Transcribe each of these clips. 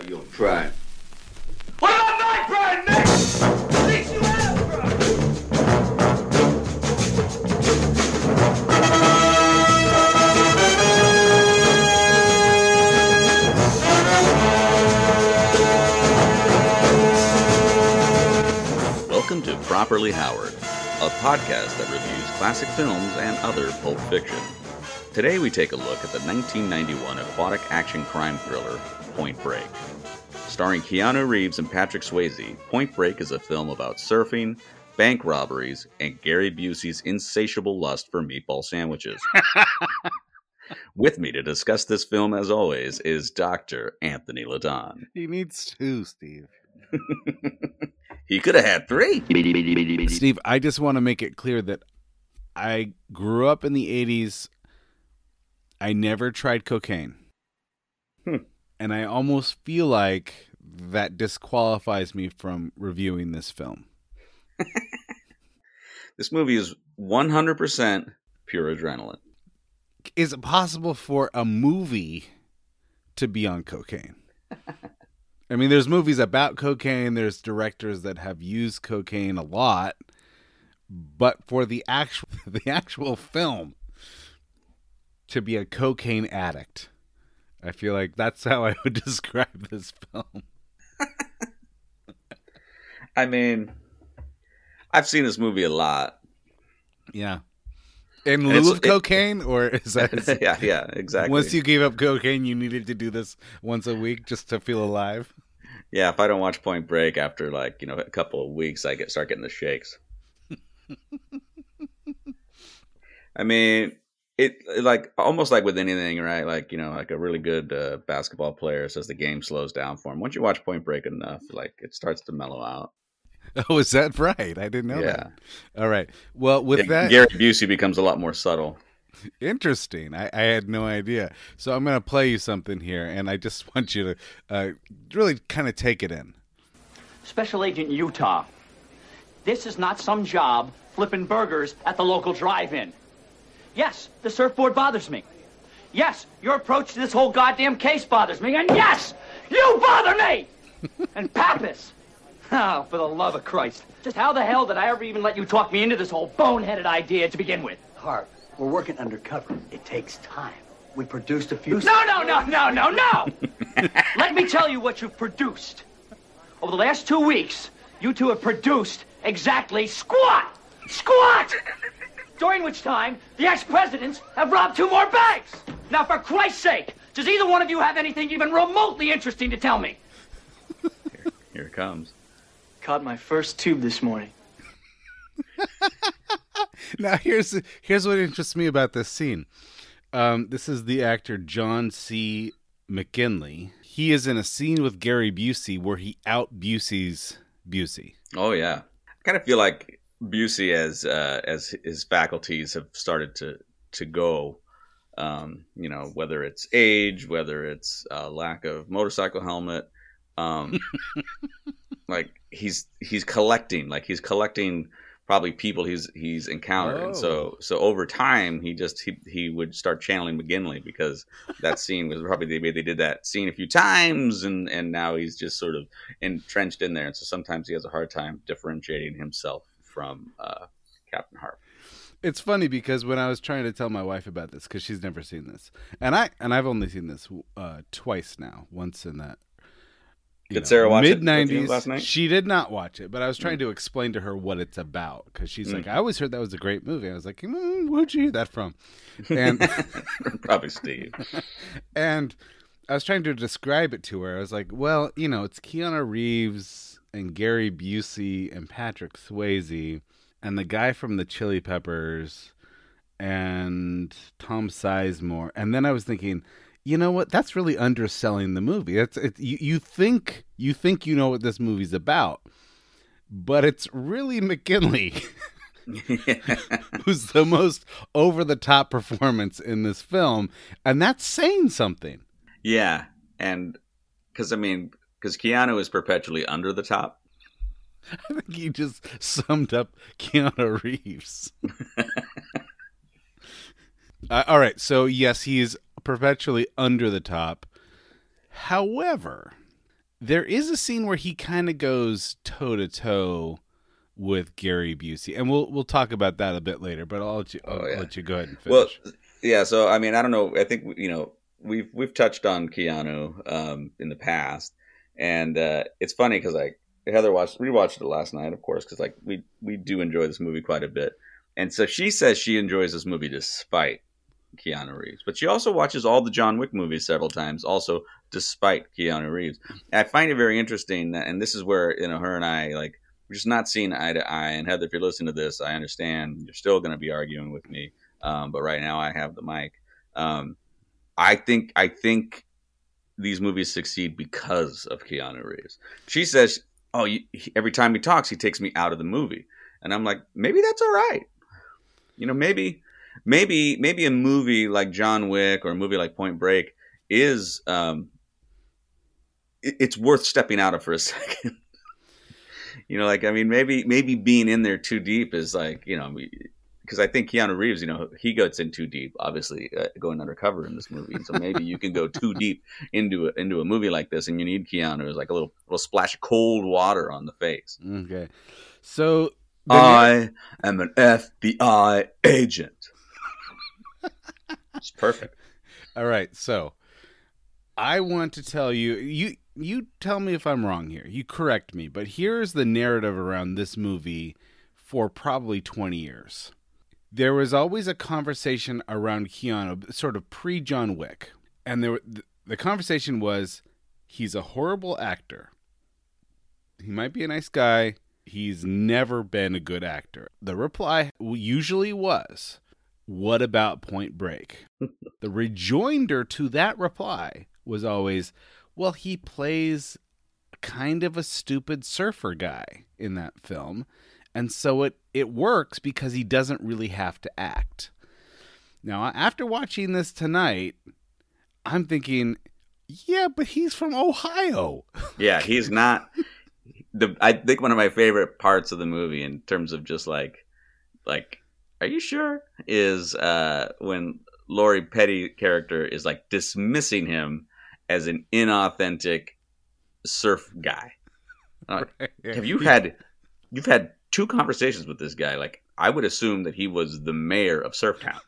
about your pride? What about my pride, Nick? At least you have pride. Welcome to Properly Howard, a podcast that reviews classic films and other pulp fiction. Today we take a look at the 1991 aquatic action crime thriller, Point Break. Starring Keanu Reeves and Patrick Swayze, Point Break is a film about surfing, bank robberies, and Gary Busey's insatiable lust for meatball sandwiches. With me to discuss this film, as always, is Dr. Anthony LaDon. He needs two, Steve. He could have had three. Steve, I just want to make it clear that I grew up in the 80s. I never tried cocaine. And I almost feel like that disqualifies me from reviewing this film. This movie is 100% pure adrenaline. Is it possible for a movie to be on cocaine? I mean, there's movies about cocaine. There's directors that have used cocaine a lot. But for the actual film to be a cocaine addict, I feel like that's how I would describe this film. I mean, I've seen this movie a lot. Yeah. In lieu of cocaine, or is that... Yeah, exactly. Once you gave up cocaine, you needed to do this once a week just to feel alive? Yeah, if I don't watch Point Break after, a couple of weeks, I start getting the shakes. I mean, almost like with anything, right? Like a really good basketball player says the game slows down for him. Once you watch Point Break enough, it starts to mellow out. Oh, is that right? I didn't know that. All right. Well, that... Gary Busey becomes a lot more subtle. Interesting. I had no idea. So I'm going to play you something here, and I just want you to really kind of take it in. Special Agent Utah. This is not some job flipping burgers at the local drive-in. Yes, the surfboard bothers me. Yes, your approach to this whole goddamn case bothers me. And yes, you bother me! And Pappas. Oh, for the love of Christ. Just how the hell did I ever even let you talk me into this whole boneheaded idea to begin with? Harp, we're working undercover. It takes time. We produced a few... No! Let me tell you what you've produced. Over the last 2 weeks, you two have produced exactly squat! During which time, the ex-presidents have robbed 2 more banks! Now, for Christ's sake, does either one of you have anything even remotely interesting to tell me? Here it comes. Caught my first tube this morning. Now, here's what interests me about this scene. This is the actor John C. McGinley. He is in a scene with Gary Busey where he out-Buseys Busey. Oh, yeah. I kind of feel like Busey, as his faculties have started to go, whether it's age, whether it's lack of motorcycle helmet, he's collecting probably people he's encountered. And so over time he would start channeling McGinley, because that scene was probably they did that scene a few times, and now he's just sort of entrenched in there, and so sometimes he has a hard time differentiating himself from Captain Harp. It's funny because when I was trying to tell my wife about this, because she's never seen this, and I've only seen this twice now. Once in that Did Sarah watch it mid-90s last night? She did not watch it, but I was trying to explain to her what it's about, because she's like, I always heard that was a great movie. I was like, where'd you hear that from? And probably Steve. And I was trying to describe it to her. I was like, well, it's Keanu Reeves and Gary Busey and Patrick Swayze and the guy from the Chili Peppers and Tom Sizemore. And then I was thinking, you know what? That's really underselling the movie. You think you know what this movie's about, but it's really McGinley, who's the most over-the-top performance in this film, and that's saying something. Yeah, and because Keanu is perpetually under the top. I think you just summed up Keanu Reeves. All right, so yes, he is perpetually under the top. However, there is a scene where he kind of goes toe to toe with Gary Busey, and we'll talk about that a bit later. But I'll let you go ahead and finish. Well, yeah. So I mean, I don't know. I think we've touched on Keanu in the past, and it's funny because like Heather rewatched it last night, of course, because like we do enjoy this movie quite a bit, and so she says she enjoys this movie despite Keanu Reeves, but she also watches all the John Wick movies several times, also despite Keanu Reeves. And I find it very interesting that, and this is where her and I like. We're just not seeing eye to eye. And Heather, if you're listening to this, I understand you're still going to be arguing with me. But right now I have the mic. I think these movies succeed because of Keanu Reeves. She says, every time he talks, he takes me out of the movie. And I'm like, maybe that's all right. Maybe a movie like John Wick or a movie like Point Break is, it's worth stepping out of for a second. Maybe being in there too deep is like, because I think Keanu Reeves, he gets in too deep, obviously going undercover in this movie. And so maybe you can go too deep into a movie like this, and you need Keanu as like a little splash of cold water on the face. Okay. So I am an FBI agent. It's perfect. All right. So I want to tell you tell me if I'm wrong here. You correct me, but here's the narrative around this movie for probably 20 years. There was always a conversation around Keanu, sort of pre-John Wick. And the conversation was, he's a horrible actor. He might be a nice guy. He's never been a good actor. The reply usually was, what about Point Break? The rejoinder to that reply was always, well, he plays kind of a stupid surfer guy in that film, and so it works because he doesn't really have to act. Now, after watching this tonight, I'm thinking, yeah, but he's from Ohio. Yeah, he's not. I think one of my favorite parts of the movie, in terms of just like, are you sure? Is when Lori Petty character is like dismissing him as an inauthentic surf guy. You've had 2 conversations with this guy. Like, I would assume that he was the mayor of Surftown.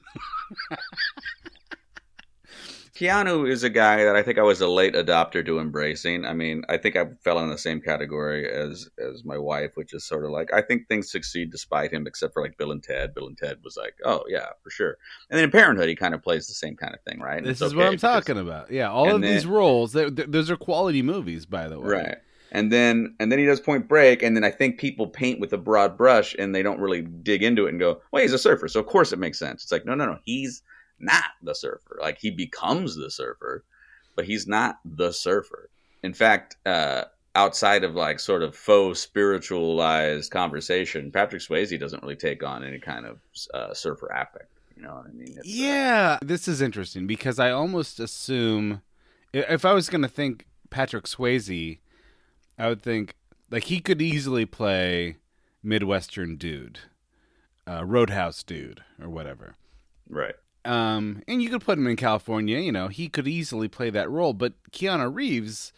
Keanu is a guy that I think I was a late adopter to embracing. I mean, I think I fell in the same category as my wife, which is sort of like, I think things succeed despite him, except for like Bill and Ted. Bill and Ted was like, oh yeah, for sure. And then in Parenthood, he kind of plays the same kind of thing, right? This is what I'm talking about. Yeah, all of these roles, those are quality movies, by the way. Right. And then he does Point Break, and then I think people paint with a broad brush, and they don't really dig into it and go, well, he's a surfer, so of course it makes sense. It's like, no, he's not the surfer. Like, he becomes the surfer, but he's not the surfer. In fact, outside of like sort of faux spiritualized conversation, Patrick Swayze doesn't really take on any kind of surfer affect. You know what I mean? This is interesting because I almost assume, if I was going to think Patrick Swayze, I would think like he could easily play Midwestern dude, Roadhouse dude, or whatever. Right. And you could put him in California, he could easily play that role. But Keanu Reeves,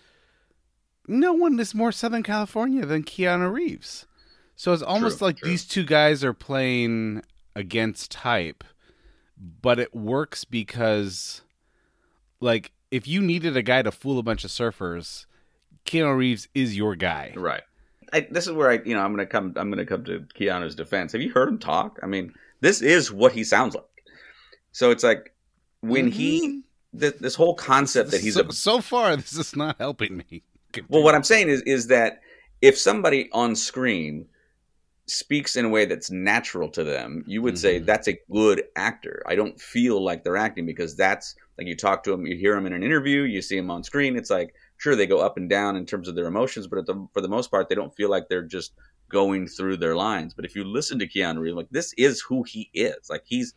no one is more Southern California than Keanu Reeves. So it's almost like these two guys are playing against type, but it works because, like, if you needed a guy to fool a bunch of surfers, Keanu Reeves is your guy. Right. This is where I'm going to come to Keanu's defense. Have you heard him talk? I mean, this is what he sounds like. So it's like when this whole concept that he's so far, this is not helping me. Well, what I'm saying is that if somebody on screen speaks in a way that's natural to them, you would say that's a good actor. I don't feel like they're acting, because that's like, you talk to them, you hear them in an interview, you see them on screen. It's like, sure, they go up and down in terms of their emotions, but for the most part, they don't feel like they're just going through their lines. But if you listen to Keanu Reeves, like, this is who he is. Like, he's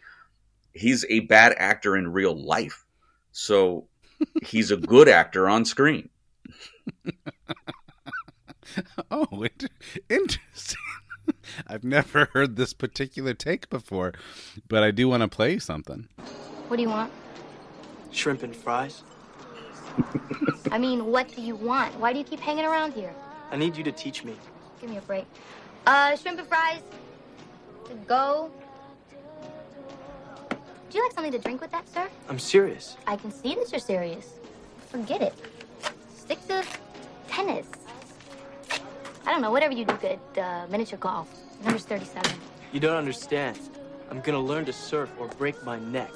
a bad actor in real life. So he's a good actor on screen. Oh, interesting. I've never heard this particular take before, but I do want to play something. What do you want? Shrimp and fries. I mean, what do you want? Why do you keep hanging around here? I need you to teach me. Give me a break. Shrimp and fries. To go. Would you like something to drink with that, sir? I'm serious. I can see that you're serious. Forget it. Stick to tennis. I don't know, whatever you do good. Miniature golf. Number's 37. You don't understand. I'm gonna learn to surf or break my neck.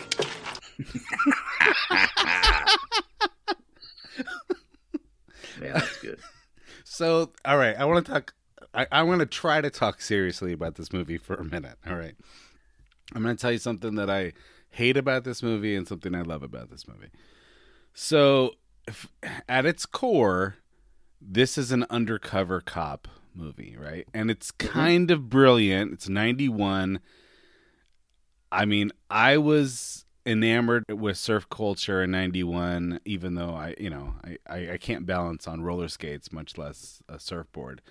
Yeah, that's good. So, all right, I want to talk. I want to try to talk seriously about this movie for a minute. All right, I'm going to tell you something that I hate about this movie and something I love about this movie. So, at its core, this is an undercover cop movie, right? And it's kind of brilliant. It's 91. I mean, I was enamored with surf culture in 91, even though I can't balance on roller skates, much less a surfboard.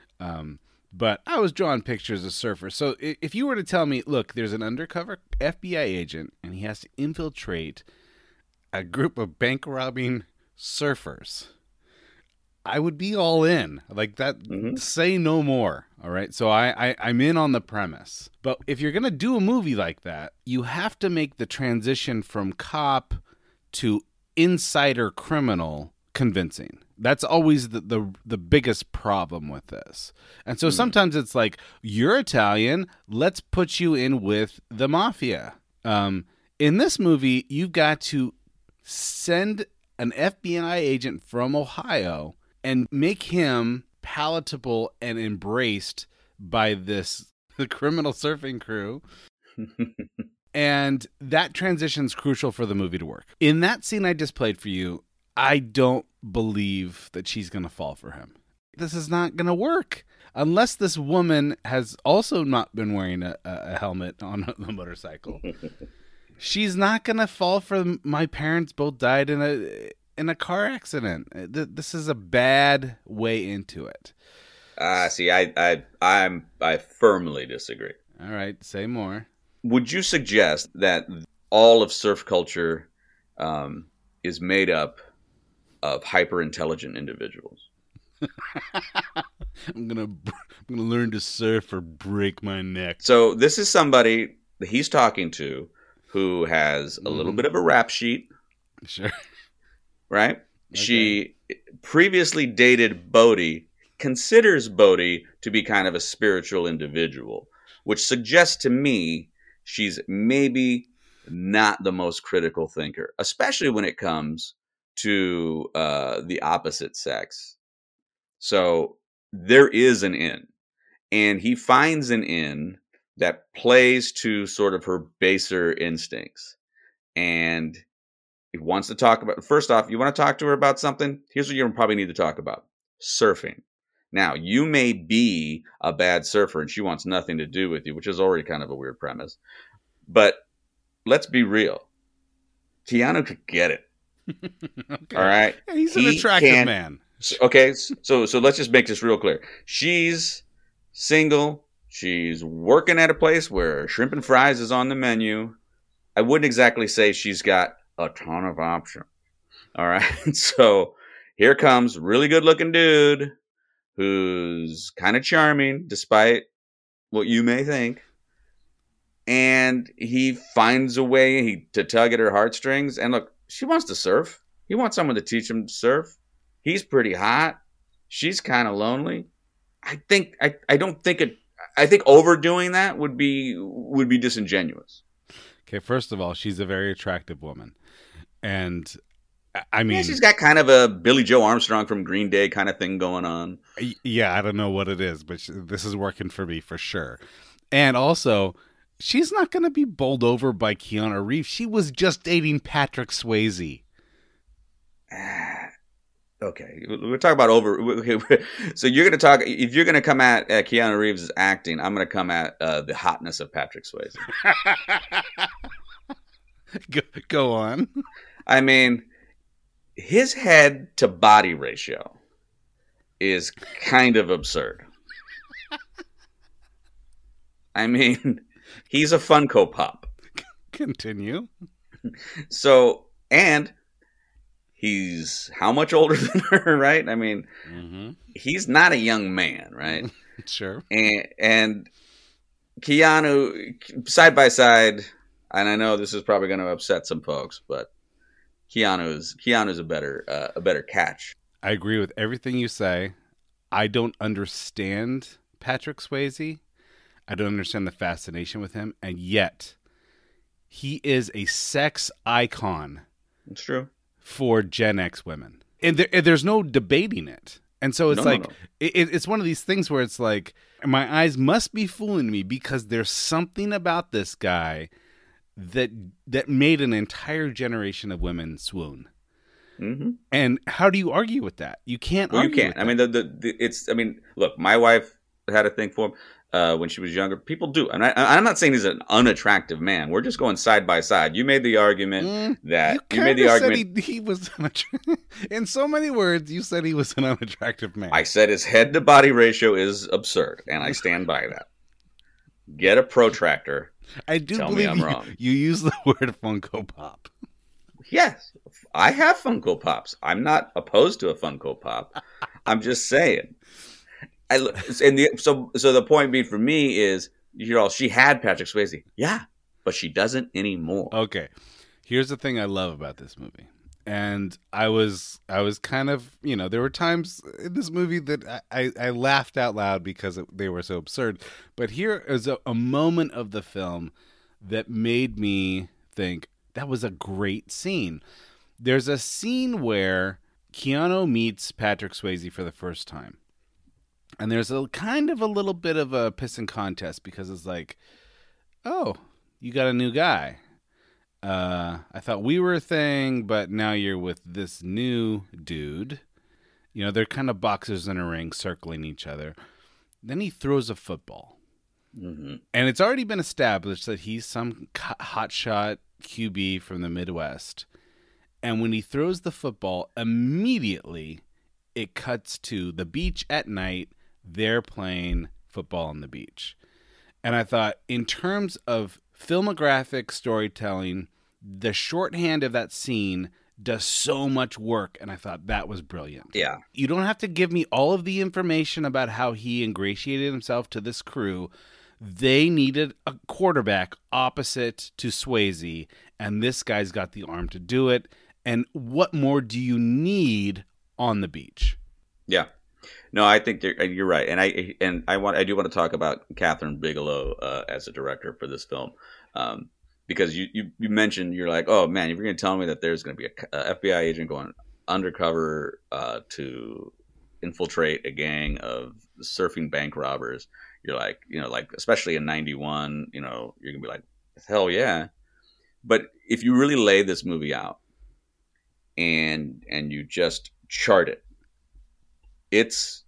But I was drawing pictures of surfers. So if you were to tell me, look, there's an undercover FBI agent and he has to infiltrate a group of bank robbing surfers, I would be all in like that. Say no more. All right. So I'm in on the premise, but if you're going to do a movie like that, you have to make the transition from cop to insider criminal convincing. That's always the biggest problem with this. And so sometimes it's like, you're Italian, let's put you in with the mafia. In this movie, you've got to send an FBI agent from Ohio and make him palatable and embraced by the criminal surfing crew. And that transition's crucial for the movie to work. In that scene I just played for you, I don't believe that she's going to fall for him. This is not going to work. Unless this woman has also not been wearing a helmet on the motorcycle. She's not going to fall for my parents both died in a car accident. This is a bad way into it. See, I firmly disagree. All right, say more. Would you suggest that all of surf culture is made up of hyper-intelligent individuals? I'm gonna learn to surf or break my neck. So this is somebody that he's talking to who has a little bit of a rap sheet. Sure. Right? Okay. She previously dated Bodhi, considers Bodhi to be kind of a spiritual individual, which suggests to me she's maybe not the most critical thinker, especially when it comes to the opposite sex. So there is an in, and he finds an in that plays to sort of her baser instincts. And he wants to talk about, first off, you want to talk to her about something? Here's what you probably need to talk about: surfing. Now, you may be a bad surfer and she wants nothing to do with you, which is already kind of a weird premise. But let's be real. Keanu could get it. Okay. All right. Yeah, he's an attractive man. Okay. So let's just make this real clear. She's single. She's working at a place where shrimp and fries is on the menu. I wouldn't exactly say she's got a ton of options. All right. So here comes really good looking dude who's kind of charming despite what you may think. And he finds a way to tug at her heartstrings. And look, she wants to surf. He wants someone to teach him to surf. He's pretty hot. She's kind of lonely. I think overdoing that would be disingenuous. Okay, first of all, she's a very attractive woman. And I mean, yeah, she's got kind of a Billy Joe Armstrong from Green Day kind of thing going on. Yeah, I don't know what it is, but this is working for me for sure. And also, she's not going to be bowled over by Keanu Reeves. She was just dating Patrick Swayze. Okay, we're talking about over. Okay. So you're going to talk. If you're going to come at Keanu Reeves' acting, I'm going to come at the hotness of Patrick Swayze. Go on. I mean, his head to body ratio is kind of absurd. I mean, he's a Funko Pop. Continue. So, and he's how much older than her, right? I mean, he's not a young man, right? Sure. And Keanu, side by side, and I know this is probably going to upset some folks, but Keanu's a better catch. I agree with everything you say. I don't understand Patrick Swayze. I don't understand the fascination with him, and yet he is a sex icon. It's true. For Gen X women. And there's no debating it. And so it's it's one of these things where it's like, my eyes must be fooling me because there's something about this guy that made an entire generation of women swoon. Mm-hmm. And how do you argue with that? You can't argue you can't. with that. I mean, look, my wife had a thing for him. When she was younger, people do, and I'm not saying he's an unattractive man. We're just going side by side. You made the argument that you made the argument he was in so many words. You said he was an unattractive man. I said his head to body ratio is absurd, and I stand by that. Get a protractor. I do Tell believe me I'm wrong. You use the word Funko Pop. Yes, I have Funko Pops. I'm not opposed to a Funko Pop. I'm just saying. So the point being for me is, she had Patrick Swayze. Yeah, but she doesn't anymore. Okay. Here's the thing I love about this movie. And I was kind of, there were times in this movie that I laughed out loud because they were so absurd. But here is a moment of the film that made me think that was a great scene. There's a scene where Keanu meets Patrick Swayze for the first time. And there's a kind of a little bit of a pissing contest because it's like, oh, you got a new guy. I thought we were a thing, but now you're with this new dude. They're kind of boxers in a ring circling each other. Then he throws a football. Mm-hmm. And it's already been established that he's some hotshot QB from the Midwest. And when he throws the football, immediately it cuts to the beach at night. They're playing football on the beach. And I thought, in terms of filmographic storytelling, the shorthand of that scene does so much work. And I thought that was brilliant. Yeah. You don't have to give me all of the information about how he ingratiated himself to this crew. They needed a quarterback opposite to Swayze, and this guy's got the arm to do it. And what more do you need on the beach? Yeah. No, I think you're right, and I do want to talk about Catherine Bigelow as a director for this film, because you mentioned, you're like, oh man, if you're going to tell me that there's going to be a FBI agent going undercover to infiltrate a gang of surfing bank robbers, you're like, like especially in '91, you're gonna be like, hell yeah. But if you really lay this movie out and you just chart it. It's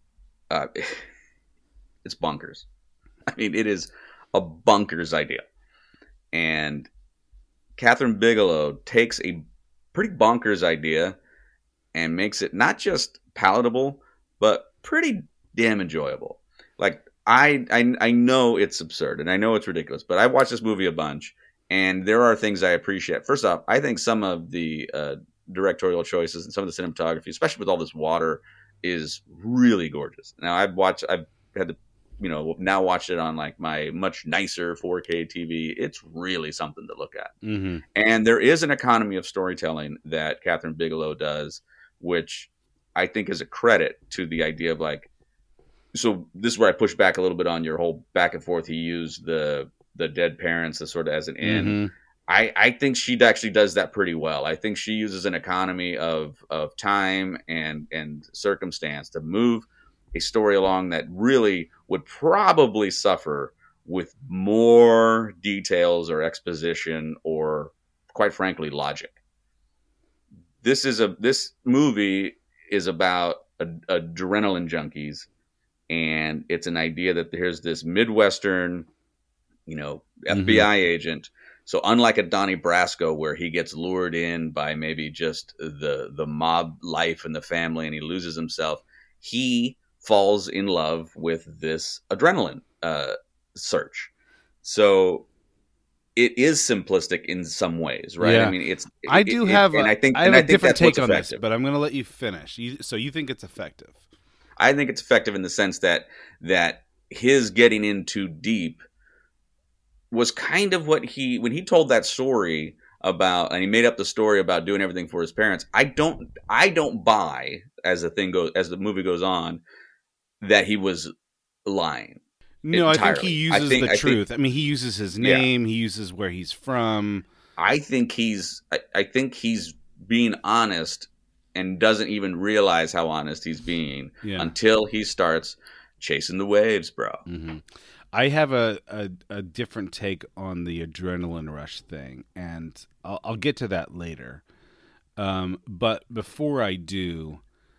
bonkers. I mean, it is a bonkers idea. And Catherine Bigelow takes a pretty bonkers idea and makes it not just palatable, but pretty damn enjoyable. Like, I know it's absurd and I know it's ridiculous, but I've watched this movie a bunch and there are things I appreciate. First off, I think some of the directorial choices and some of the cinematography, especially with all this water, is really gorgeous. Now I've had to, now watched it on like my much nicer 4K TV. It's really something to look at. Mm-hmm. And there is an economy of storytelling that Catherine Bigelow does, which I think is a credit to the idea of like, so this is where I push back a little bit on your whole back and forth. He used the dead parents as sort of as an in. Mm-hmm. I think she actually does that pretty well. I think she uses an economy of time and circumstance to move a story along that really would probably suffer with more details or exposition or, quite frankly, logic. This movie is about adrenaline junkies, and it's an idea that there's this Midwestern, FBI agent. So unlike a Donnie Brasco, where he gets lured in by maybe just the mob life and the family and he loses himself, he falls in love with this adrenaline search. So it is simplistic in some ways, right? Yeah. I mean, it's. I do have and a, I think I have and a think different that's what's take on this, effective. but I'm going to let you finish. So you think it's effective? I think it's effective in the sense that his getting in too deep was kind of what when he told that story about, and he made up the story about doing everything for his parents. I don't buy, as the movie goes on, that he was lying. No, entirely. I think he uses the truth. I mean, he uses his name. He uses where he's from. I think he's being honest and doesn't even realize how honest he's being until he starts chasing the waves, bro. Mm-hmm. I have a different take on the adrenaline rush thing, and I'll get to that later. But before I do,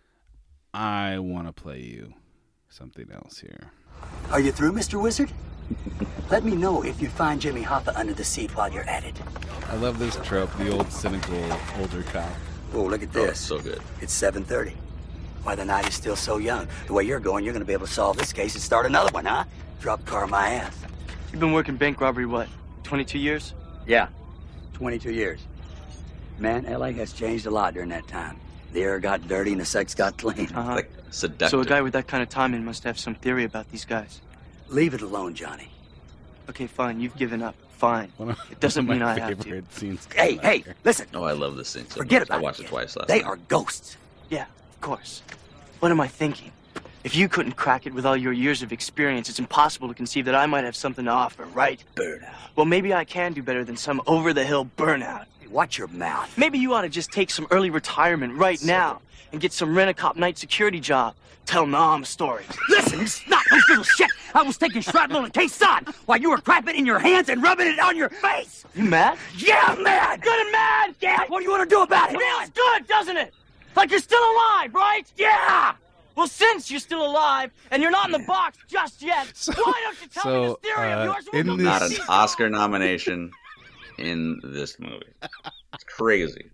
I want to play you something else here. Are you through, Mr. Wizard? Let me know if you find Jimmy Hoffa under the seat while you're at it. I love this trope, the old cynical older cop. Oh, look at this. So good. It's 7:30. Why, the night is still so young. The way you're going, you're going to be able to solve this case and start another one, huh? Drop car my ass. You've been working bank robbery, what, 22 years? Yeah, 22 years. Man, L.A. has changed a lot during that time. The air got dirty and the sex got clean. Uh-huh. Like seductive. So a guy with that kind of timing must have some theory about these guys. Leave it alone, Johnny. Okay, fine. You've given up. Fine. It doesn't mean I have to. Scenes Hey, listen. Oh, I love this scene. So Forget much. about I watched it. it twice last They night. are ghosts. Yeah, of course. What am I thinking? If you couldn't crack it with all your years of experience, it's impossible to conceive that I might have something to offer, right? Burnout. Well, maybe I can do better than some over-the-hill burnout. Hey, watch your mouth. Maybe you ought to just take some early retirement right now and get some rent-a-cop night security job. Tell Nam stories. Listen, you snot-nosed little shit. I was taking shrapnel and K-Son while you were crapping in your hands and rubbing it on your face. You mad? Yeah, I'm mad. Good and mad! Yeah, what do you want to do about it? Feels good, doesn't it? Like you're still alive, right? Yeah! Well, since you're still alive and you're not in the box just yet, why don't you tell me this theory of yours? in Not an Oscar nomination in this movie. It's crazy.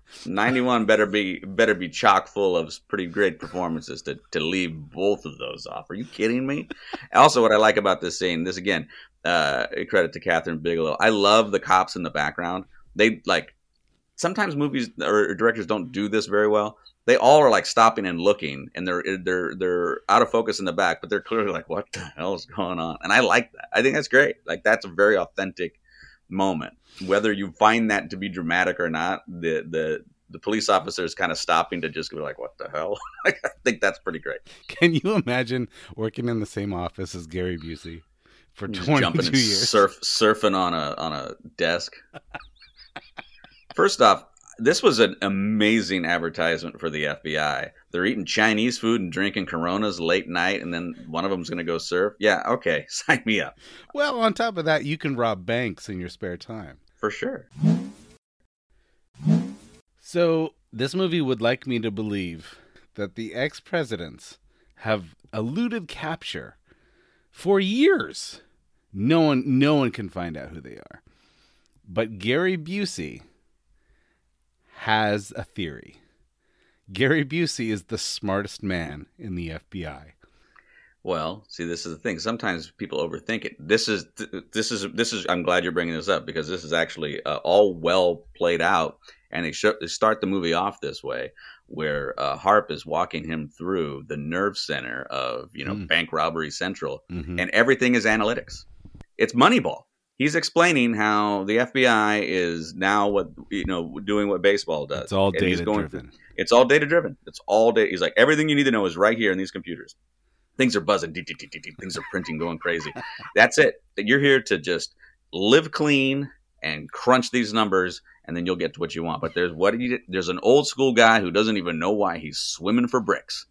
91 better be chock full of pretty great performances to leave both of those off. Are you kidding me? Also, what I like about this scene, this again, credit to Catherine Bigelow. I love the cops in the background. They sometimes movies or directors don't do this very well. They all are like stopping and looking, and they're out of focus in the back, but they're clearly like, what the hell is going on? And I like that. I think that's great. Like, that's a very authentic moment. Whether you find that to be dramatic or not, the police officer is kind of stopping to just be like, what the hell? I think that's pretty great. Can you imagine working in the same office as Gary Busey for Just 22 jumping and years? surfing on a desk. First off, this was an amazing advertisement for the FBI. They're eating Chinese food and drinking Coronas late night, and then one of them's going to go surf. Yeah, okay, sign me up. Well, on top of that, you can rob banks in your spare time. For sure. So, this movie would like me to believe that the ex-presidents have eluded capture for years. No one can find out who they are. But Gary Busey has a theory. Gary Busey is the smartest man in the FBI. Well, see, this is the thing. Sometimes people overthink it. This is. I'm glad you're bringing this up, because this is actually all well played out, and they start the movie off this way, where Harp is walking him through the nerve center of Bank Robbery Central, and everything is analytics. It's Moneyball. He's explaining how the FBI is now doing what baseball does. It's all data driven. It's all data driven. It's all data. He's like, everything you need to know is right here in these computers. Things are buzzing. Things are printing, going crazy. That's it. You're here to just live clean and crunch these numbers, and then you'll get to what you want. But there's an old school guy who doesn't even know why he's swimming for bricks.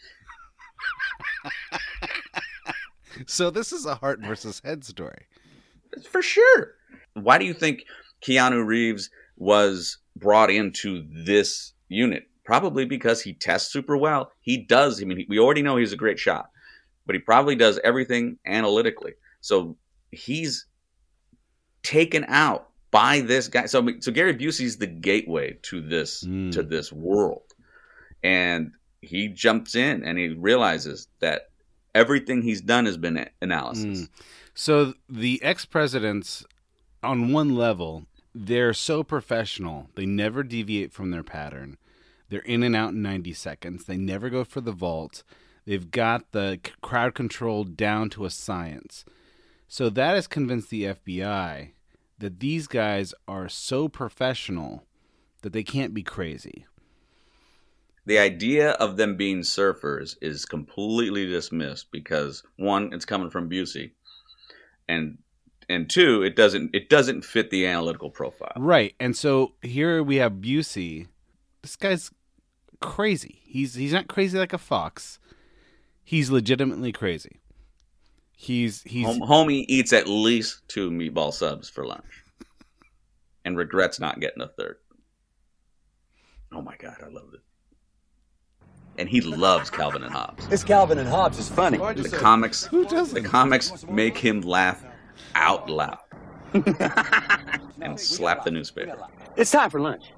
So this is a heart versus head story. For sure. Why do you think Keanu Reeves was brought into this unit? Probably because he tests super well. He does. I mean, we already know he's a great shot, but he probably does everything analytically. So he's taken out by this guy. So Gary Busey's the gateway to this world, and he jumps in and he realizes that everything he's done has been analysis. So the ex-presidents on one level, they're so professional. They never deviate from their pattern. They're in and out in 90 seconds. They never go for the vault. They've got the crowd control down to a science. So that has convinced the FBI that these guys are so professional that they can't be crazy. The idea of them being surfers is completely dismissed because, one, it's coming from Busey, and two, it doesn't fit the analytical profile. Right. And so here we have Busey. This guy's crazy. He's not crazy like a fox. He's legitimately crazy. He's Homie eats at least 2 meatball subs for lunch and regrets not getting a third. Oh my God, I love it. And he loves Calvin and Hobbes. This Calvin and Hobbes is funny. The comics make him laugh out loud and slap the newspaper. It's time for lunch.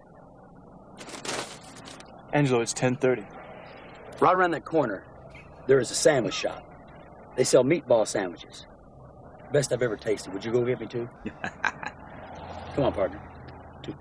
Angelo, it's 10:30. Right around that corner, there is a sandwich shop. They sell meatball sandwiches. Best I've ever tasted. Would you go get me 2? Come on, partner. 2.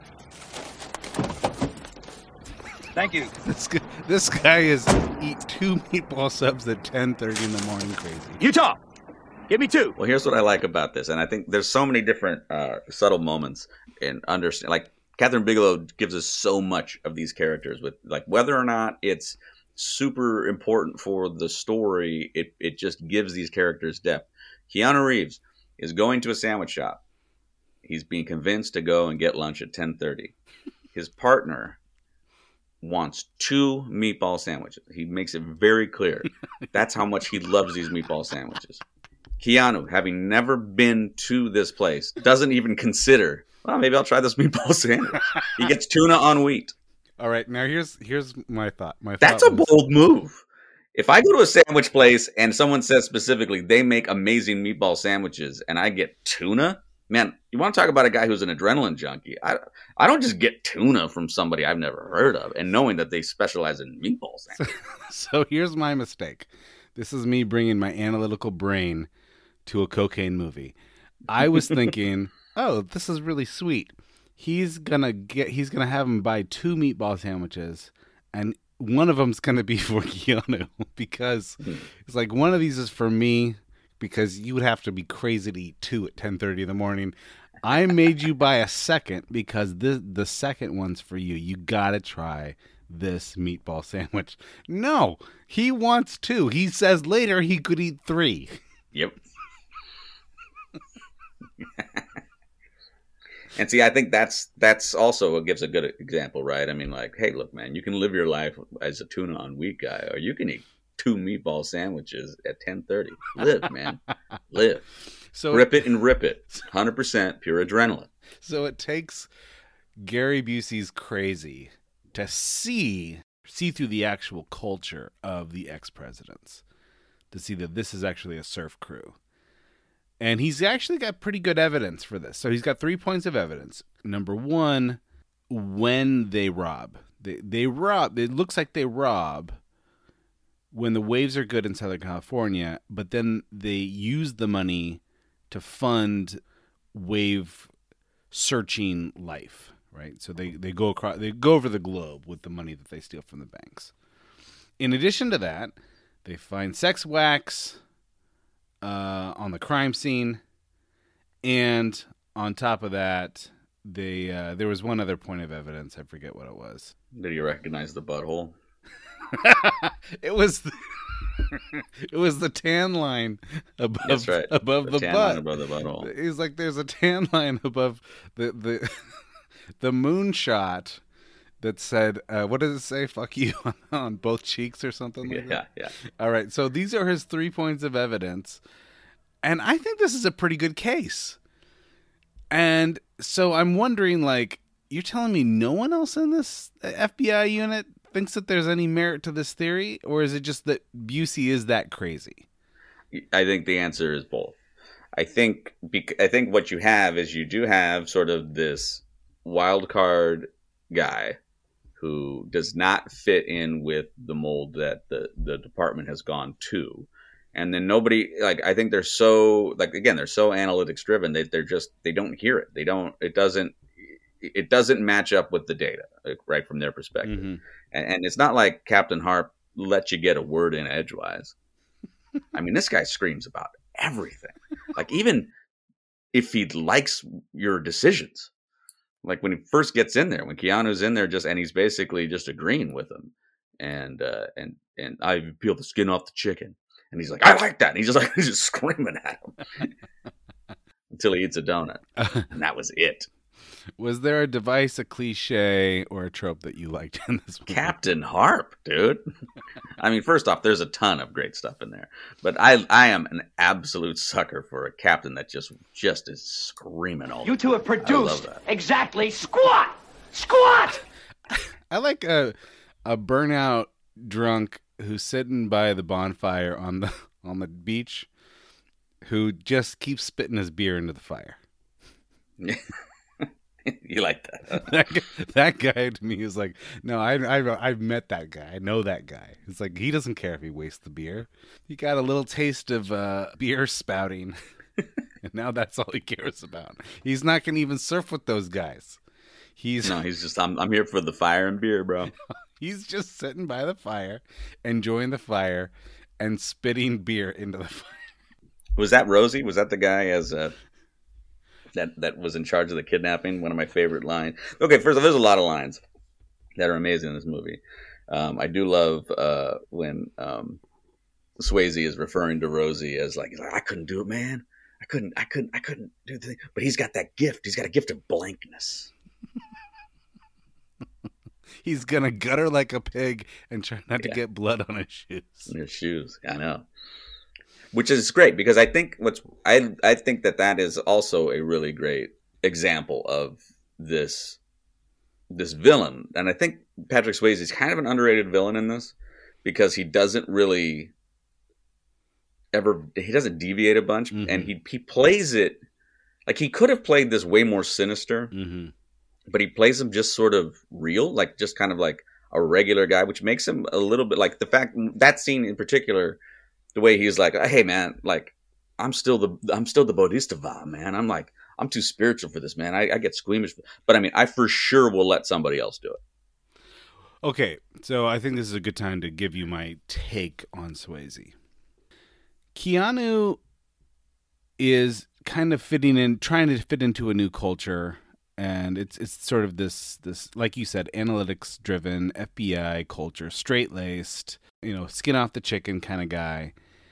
Thank you. This guy is eat 2 meatball subs at 10:30 in the morning crazy. Utah, give me 2. Well, here's what I like about this, and I think there's so many different subtle moments in understand. Like Catherine Bigelow gives us so much of these characters, with like whether or not it's super important for the story, it just gives these characters depth. Keanu Reeves is going to a sandwich shop. He's being convinced to go and get lunch at 10:30. His partner wants 2 meatball sandwiches. He makes it very clear. That's how much he loves these meatball sandwiches. Keanu, having never been to this place, doesn't even consider, well, maybe I'll try this meatball sandwich. He gets tuna on wheat. All right, now here's my thought. That's a bold move. If I go to a sandwich place and someone says specifically they make amazing meatball sandwiches and I get tuna, man, you want to talk about a guy who's an adrenaline junkie. I don't just get tuna from somebody I've never heard of and knowing that they specialize in meatball sandwiches. So here's my mistake. This is me bringing my analytical brain to a cocaine movie. I was thinking, oh, this is really sweet. He's gonna have him buy 2 meatball sandwiches, and one of them's gonna be for Keanu because it's like one of these is for me because you would have to be crazy to eat 2 at 10:30 in the morning. I made you buy a second because the second one's for you. You gotta try this meatball sandwich. No, he wants 2. He says later he could eat 3. Yep. And see, I think that's also gives a good example, right? I mean, like, hey, look, man, you can live your life as a tuna on wheat guy, or you can eat 2 meatball sandwiches at 10:30. Live, man, live. So rip it and rip it. 100% pure adrenaline. So it takes Gary Busey's crazy to see through the actual culture of the ex-presidents, to see that this is actually a surf crew. And he's actually got pretty good evidence for this. So he's got 3 points of evidence. Number 1, when they rob. They rob. It looks like they rob when the waves are good in Southern California, but then they use the money to fund wave searching life, right? So they go over the globe with the money that they steal from the banks. In addition to that, they find sex wax on the crime scene, and on top of that, there was one other point of evidence. I forget what it was. Did you recognize the butthole? It was the tan line above. That's right. Above the tan butt. line above the butthole. He's like, there's a tan line above the moonshot that said, what does it say? Fuck you on both cheeks or something like that? Yeah. All right. So these are his 3 points of evidence. And I think this is a pretty good case. And so I'm wondering, like, you're telling me no one else in this FBI unit thinks that there's any merit to this theory? Or is it just that Busey is that crazy? I think the answer is both. I think what you have is you do have sort of this wild card guy who does not fit in with the mold that the department has gone to. And then nobody, like, I think they're so, like, again, they're so analytics driven. They don't hear it. It doesn't match up with the data, like, right from their perspective. Mm-hmm. And it's not like Captain Harp let you get a word in edgewise. I mean, this guy screams about everything. Like, even if he likes your decisions, like when he first gets in there, when Keanu's in there, and he's basically just agreeing with him, and I peel the skin off the chicken, and he's like, I like that, and he's just screaming at him until he eats a donut, and that was it. Was there a device, a cliche, or a trope that you liked in this movie? Captain Harp, dude. I mean, first off, there's a ton of great stuff in there, but I am an absolute sucker for a captain that just is screaming all. You two have produced that. exactly squat! Squat! I like a burnout drunk who's sitting by the bonfire on the beach, who just keeps spitting his beer into the fire. You like that? That guy to me is like, no, I've met that guy. I know that guy. It's like, he doesn't care if he wastes the beer. He got a little taste of beer spouting, and now that's all he cares about. He's not going to even surf with those guys. He's just, I'm here for the fire and beer, bro. He's just sitting by the fire, enjoying the fire, and spitting beer into the fire. Was that Rosie? Was that the guy that was in charge of the kidnapping? One of my favorite lines. Okay, first of all, there's a lot of lines that are amazing in this movie. I do love when Swayze is referring to Rosie as like, I couldn't do it, man. I couldn't do the thing. But he's got that gift. He's got a gift of blankness. He's gonna gutter like a pig and try not to get blood on his shoes. On his shoes, I know. Which is great, because I think I think that is also a really great example of this villain. And I think Patrick Swayze is kind of an underrated villain in this, because he doesn't really he doesn't deviate a bunch, mm-hmm. and he plays it like he could have played this way more sinister, mm-hmm. but he plays him just sort of real, like just kind of like a regular guy, which makes him a little bit like the fact that scene in particular. The way he's like, hey man, like I'm still the Bodhisattva, man. I'm too spiritual for this, man. I get squeamish, but I mean, I for sure will let somebody else do it. Okay, so I think this is a good time to give you my take on Swayze. Keanu is kind of trying to fit into a new culture, and it's sort of this like you said, analytics driven FBI culture, straight laced, skin off the chicken kind of guy.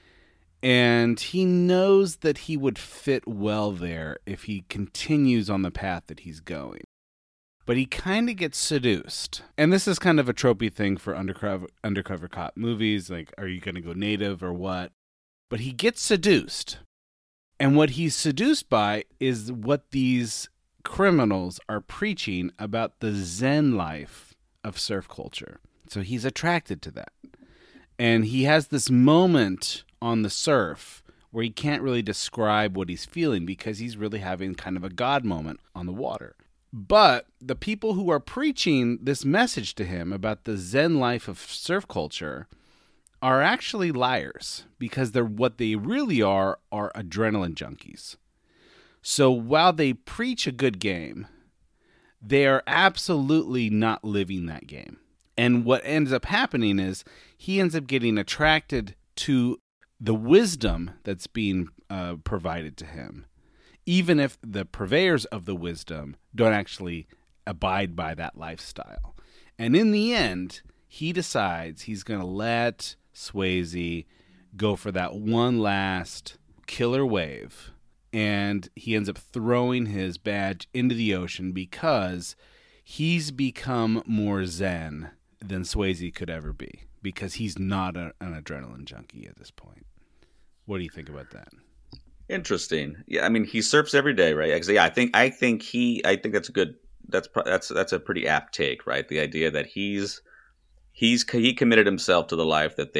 And he knows that he would fit well there if he continues on the path that he's going. But he kind of gets seduced. And this is kind of a tropey thing for undercover cop movies. Like, are you going to go native or what? But he gets seduced. And what he's seduced by is what these criminals are preaching about the Zen life of surf culture. So he's attracted to that. And he has this moment on the surf where he can't really describe what he's feeling, because he's really having kind of a God moment on the water. But the people who are preaching this message to him about the Zen life of surf culture are actually liars, because what they really are adrenaline junkies. So while they preach a good game, they are absolutely not living that game. And what ends up happening is he ends up getting attracted to the wisdom that's being provided to him, even if the purveyors of the wisdom don't actually abide by that lifestyle. And in the end, he decides he's going to let Swayze go for that one last killer wave. And he ends up throwing his badge into the ocean because he's become more Zen than Swayze could ever be, because he's not an adrenaline junkie at this point. What do you think about that? Interesting. Yeah, I mean, he surfs every day, right? Actually, yeah, I think that's a good. That's a pretty apt take, right? The idea that he committed himself to the life that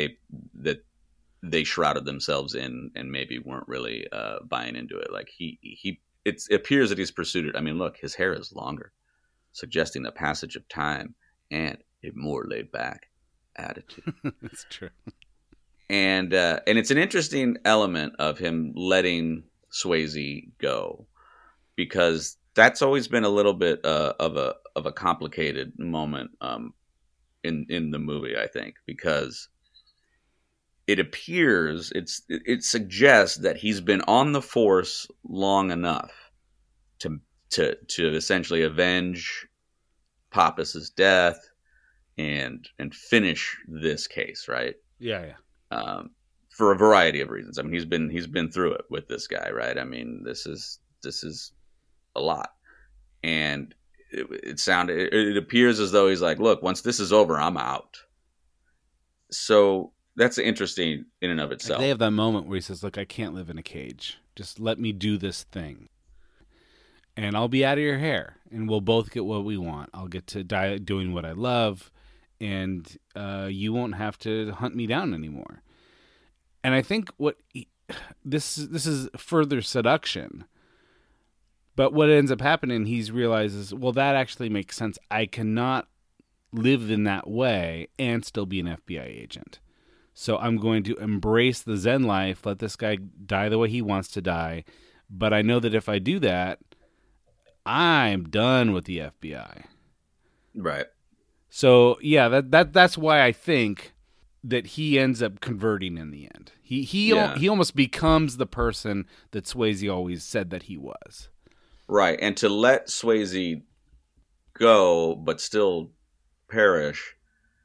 they shrouded themselves in, and maybe weren't really buying into it. Like it appears that he's pursued it. I mean, look, his hair is longer, suggesting the passage of time and a more laid back attitude. That's true. And it's an interesting element of him letting Swayze go, because that's always been a little bit of a complicated moment in the movie, I think, because it appears it suggests that he's been on the force long enough to essentially avenge Pappas's death and finish this case, right? Yeah. For a variety of reasons. I mean, he's been through it with this guy, right? I mean, this is a lot, and it appears as though he's like, look, once this is over, I'm out. So that's interesting in and of itself. They have that moment where he says, look, I can't live in a cage. Just let me do this thing. And I'll be out of your hair. And we'll both get what we want. I'll get to die doing what I love. And you won't have to hunt me down anymore. And I think this is further seduction. But what ends up happening, he realizes, well, that actually makes sense. I cannot live in that way and still be an FBI agent. So I'm going to embrace the Zen life, let this guy die the way he wants to die. But I know that if I do that, I'm done with the FBI. Right. So, yeah, that's why I think that he ends up converting in the end. He almost becomes the person that Swayze always said that he was. Right. And to let Swayze go but still perish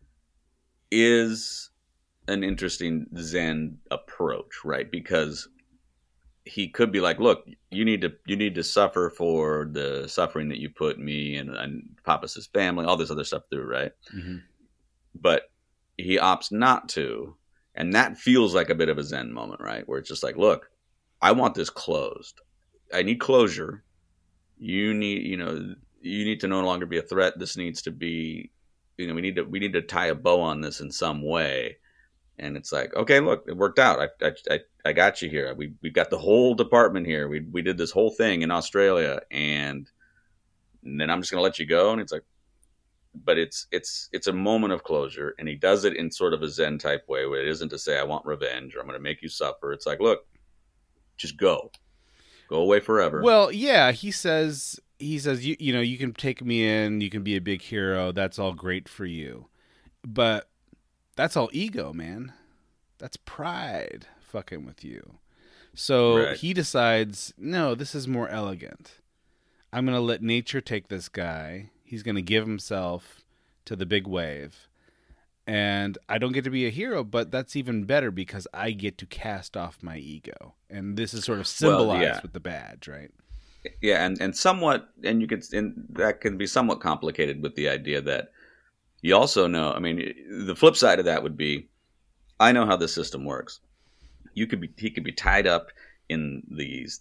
is an interesting Zen approach, right? Because he could be like, look, you need to suffer for the suffering that you put me and Pappas's family, all this other stuff through, right? Mm-hmm. But he opts not to, and that feels like a bit of a Zen moment, right? Where it's just like, look, I want this closed. I need closure. You need to no longer be a threat. This needs to be, we need to tie a bow on this in some way. And it's like, okay, look, it worked out. I got you here. We've got the whole department here. We did this whole thing in Australia, and then I'm just gonna let you go. And it's like, but it's a moment of closure, and he does it in sort of a Zen type way, where it isn't to say I want revenge or I'm gonna make you suffer. It's like, look, just go away forever. Well, yeah, he says you can take me in, you can be a big hero. That's all great for you, but that's all ego, man. That's pride fucking with you. So right. He decides, no, this is more elegant. I'm going to let nature take this guy. He's going to give himself to the big wave. And I don't get to be a hero, but that's even better because I get to cast off my ego. And this is sort of symbolized with the badge, right? Yeah, and somewhat, and that can be somewhat complicated with the idea that you also know, I mean, the flip side of that would be, I know how this system works. He could be tied up in the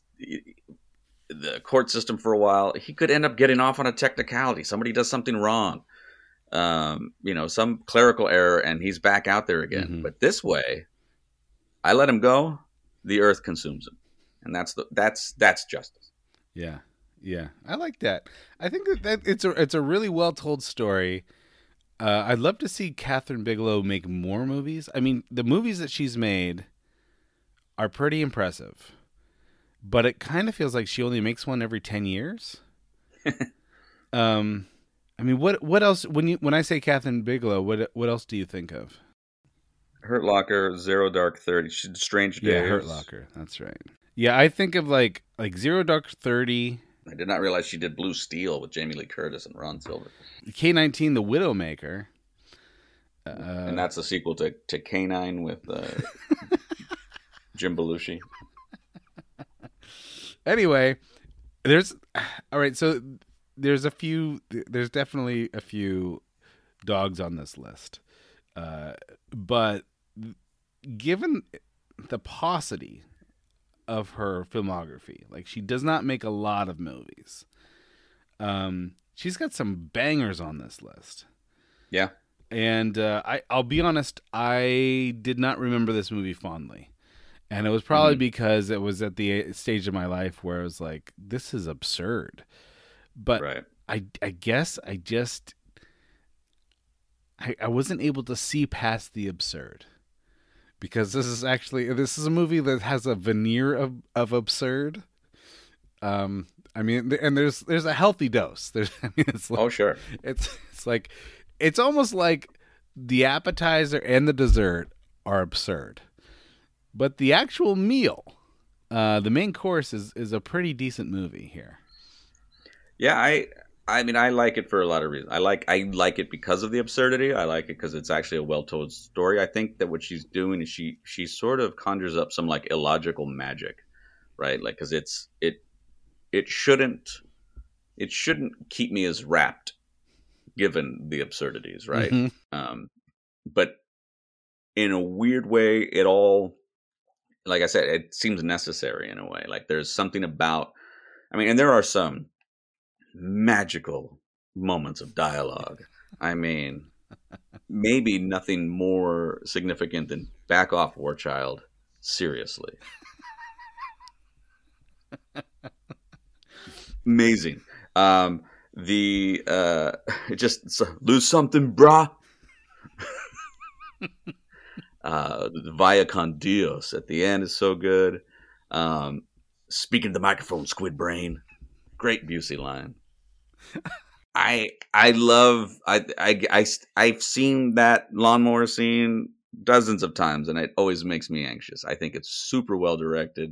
court system for a while. He could end up getting off on a technicality. Somebody does something wrong, some clerical error, and he's back out there again. Mm-hmm. But this way, I let him go, the earth consumes him, and that's justice. Yeah, I like that. I think that it's a really well told story. I'd love to see Kathryn Bigelow make more movies. I mean, the movies that she's made are pretty impressive, but it kind of feels like she only makes one every 10 years. I mean, what else? When I say Kathryn Bigelow, what else do you think of? Hurt Locker, Zero Dark 30, Strange Days. Yeah, Hurt Locker. That's right. Yeah, I think of like Zero Dark 30. I did not realize she did Blue Steel with Jamie Lee Curtis and Ron Silver. K-19, The Widowmaker. And that's a sequel to K-9 with Jim Belushi. Anyway, there's definitely a few dogs on this list. But given the paucity of her filmography, like she does not make a lot of movies. She's got some bangers on this list. Yeah. And I'll be honest, I did not remember this movie fondly. And it was probably because it was at the stage of my life where I was like, this is absurd. But right. I guess I wasn't able to see past the absurd. because this is a movie that has a veneer of absurd. I mean, and there's a healthy dose. It's like, Oh, sure. It's like, it's almost like the appetizer and the dessert are absurd, but the actual meal, the main course is a pretty decent movie here. Yeah, I mean, I like it for a lot of reasons. I like it because of the absurdity. I like it because it's actually a well-told story. I think that what she's doing is she sort of conjures up some like illogical magic, right? Like, because it shouldn't keep me as rapt given the absurdities, right? Mm-hmm. But in a weird way, it all, like I said, it seems necessary in a way. Like there's something about, I mean, and there are some magical moments of dialogue. I mean, maybe nothing more significant than back off, War Child. Seriously. Amazing. Just lose something, brah. Vaya con Dios at the end is so good. Speaking to the microphone, Squid Brain. Great Busey line. I've seen that lawnmower scene dozens of times, and it always makes me anxious. I think it's super well directed.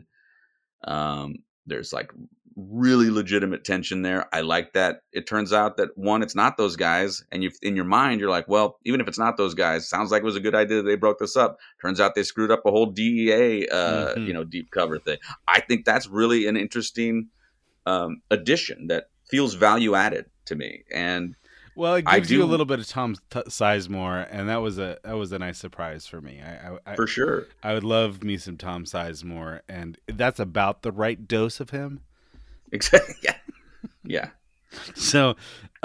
There's like really legitimate tension there. I like that. It turns out that one, it's not those guys, and you in your mind you're like, well, even if it's not those guys, sounds like it was a good idea that they broke this up. Turns out they screwed up a whole DEA, deep cover thing. I think that's really an interesting addition that feels value added to me, and well, it gives you a little bit of Tom Sizemore, and that was a nice surprise for me. I for sure. I would love me some Tom Sizemore, and that's about the right dose of him. Exactly. Yeah. So,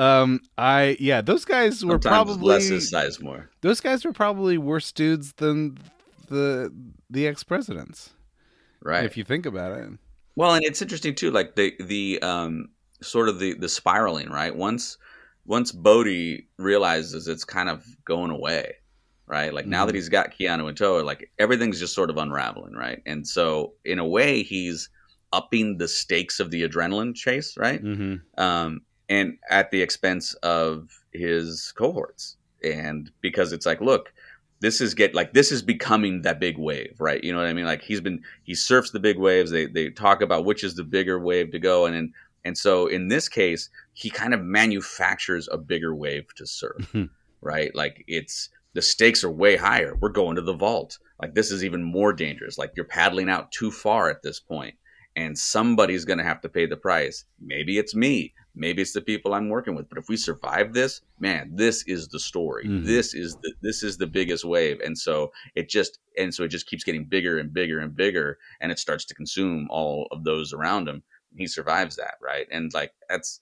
those guys were Sometimes probably less is Sizemore. Those guys were probably worse dudes than the ex-presidents, right? If you think about it. Well, and it's interesting too, like the sort of the spiraling, right? Once Bodhi realizes it's kind of going away, right? Like now that he's got Keanu in tow, like everything's just sort of unraveling, right? And so in a way, he's upping the stakes of the adrenaline chase, right? Mm-hmm. And at the expense of his cohorts, and because it's like, look, this is becoming that big wave, right? You know what I mean? Like he surfs the big waves. They talk about which is the bigger wave to go, and so in this case, he kind of manufactures a bigger wave to surf, right? Like the stakes are way higher. We're going to the vault. Like this is even more dangerous. Like you're paddling out too far at this point, and somebody's going to have to pay the price. Maybe it's me. Maybe it's the people I'm working with. But if we survive this, man, this is the story. Mm-hmm. This is the biggest wave. And so it just keeps getting bigger and bigger and bigger, and it starts to consume all of those around him. He survives that, right? And like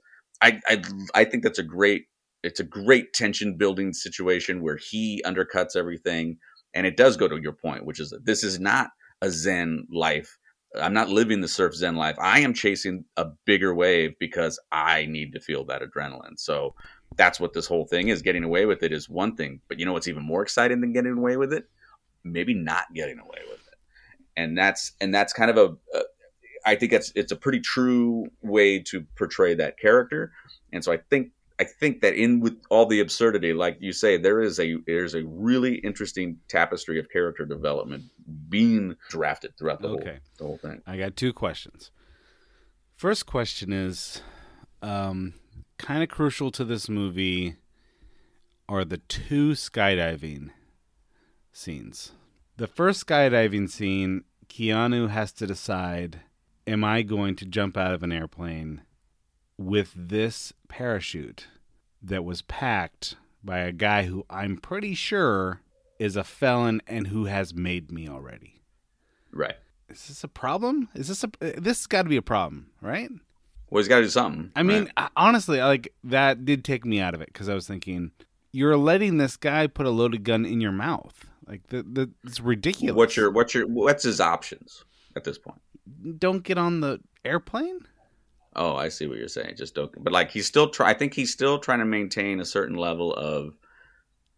I think it's a great tension building situation where he undercuts everything, and it does go to your point, which is that this is not a Zen life. I'm not living the surf Zen life. I am chasing a bigger wave because I need to feel that adrenaline. So that's what this whole thing is. Getting away with it is one thing, but you know what's even more exciting than getting away with it? Maybe not getting away with it. And that's kind of I think it's a pretty true way to portray that character. And so I think that in with all the absurdity, like you say, there's a really interesting tapestry of character development being drafted throughout the whole thing. I got two questions. First question is kind of crucial to this movie are the two skydiving scenes. The first skydiving scene, Keanu has to decide, am I going to jump out of an airplane with this parachute that was packed by a guy who I'm pretty sure is a felon and who has made me already? Right. Is this a problem? This has got to be a problem, right? Well, he's got to do something. I mean, honestly, like that did take me out of it because I was thinking, you're letting this guy put a loaded gun in your mouth. Like it's ridiculous. What's his options at this point? Don't get on the airplane? Oh, I see what you're saying. Just don't. But like, I think he's still trying to maintain a certain level of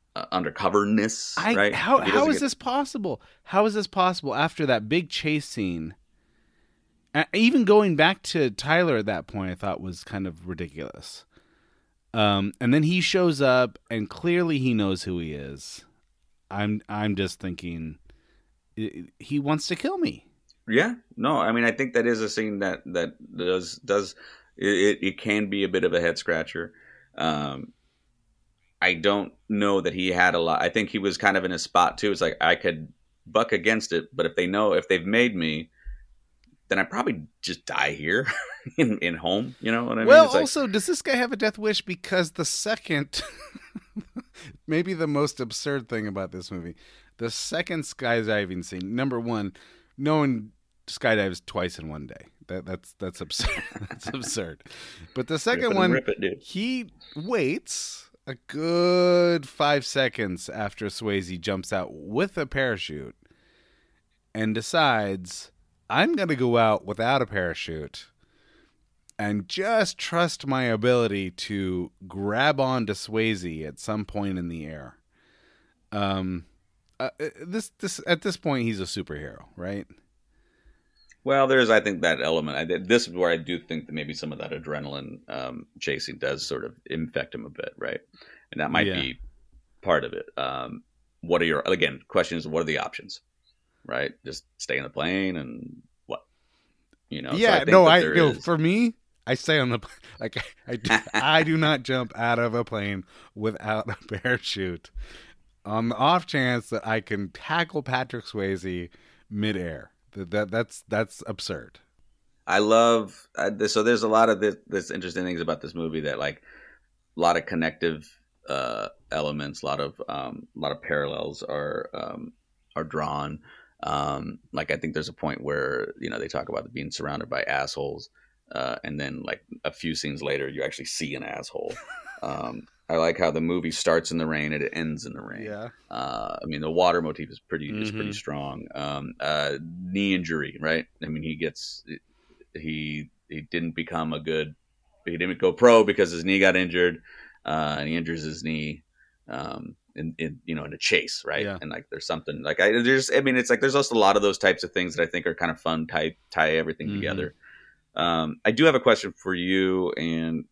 undercoverness, right? How is this possible? How is this possible after that big chase scene? Even going back to Tyler at that point, I thought was kind of ridiculous. And then he shows up, and clearly he knows who he is. I'm just thinking he wants to kill me. Yeah, no, I mean, I think that is a scene that does it can be a bit of a head scratcher. I don't know that he had a lot. I think he was kind of in a spot too. It's like I could buck against it, but if they've made me, then I probably just die here in home. You know what I mean? Well, it's like, also, does this guy have a death wish? Because the second, maybe the most absurd thing about this movie, the second skydiving scene. Number one, no one skydives twice in one day. That's absurd. That's absurd. But the second one, he waits a good 5 seconds after Swayze jumps out with a parachute and decides, I'm going to go out without a parachute and just trust my ability to grab onto Swayze at some point in the air. This at this point, he's a superhero, right? Well, there's, I think, that element. This is where I do think that maybe some of that adrenaline chasing does sort of infect him a bit, right? And that might be part of it. What are question is, what are the options, right? Just stay in the plane and what? Yeah, so for me, I stay on the, I do not jump out of a plane without a parachute on the off chance that I can tackle Patrick Swayze midair. That's absurd. I love so there's a lot of this interesting things about this movie that like a lot of connective elements, a lot of parallels are drawn. Like I think there's a point where they talk about being surrounded by assholes, and then like a few scenes later you actually see an asshole. I like how the movie starts in the rain and it ends in the rain. Yeah. I mean, the water motif is pretty strong. Knee injury, right? I mean, he didn't become he didn't go pro because his knee got injured, and he injures his knee, in a chase, right? Yeah. And like, there's something like, it's like, there's also a lot of those types of things that I think are kind of fun, tie everything together. I do have a question for you, and,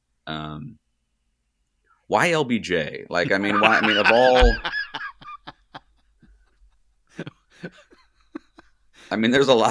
why LBJ? Like, I mean, why? I mean, of all, I mean, there's a lot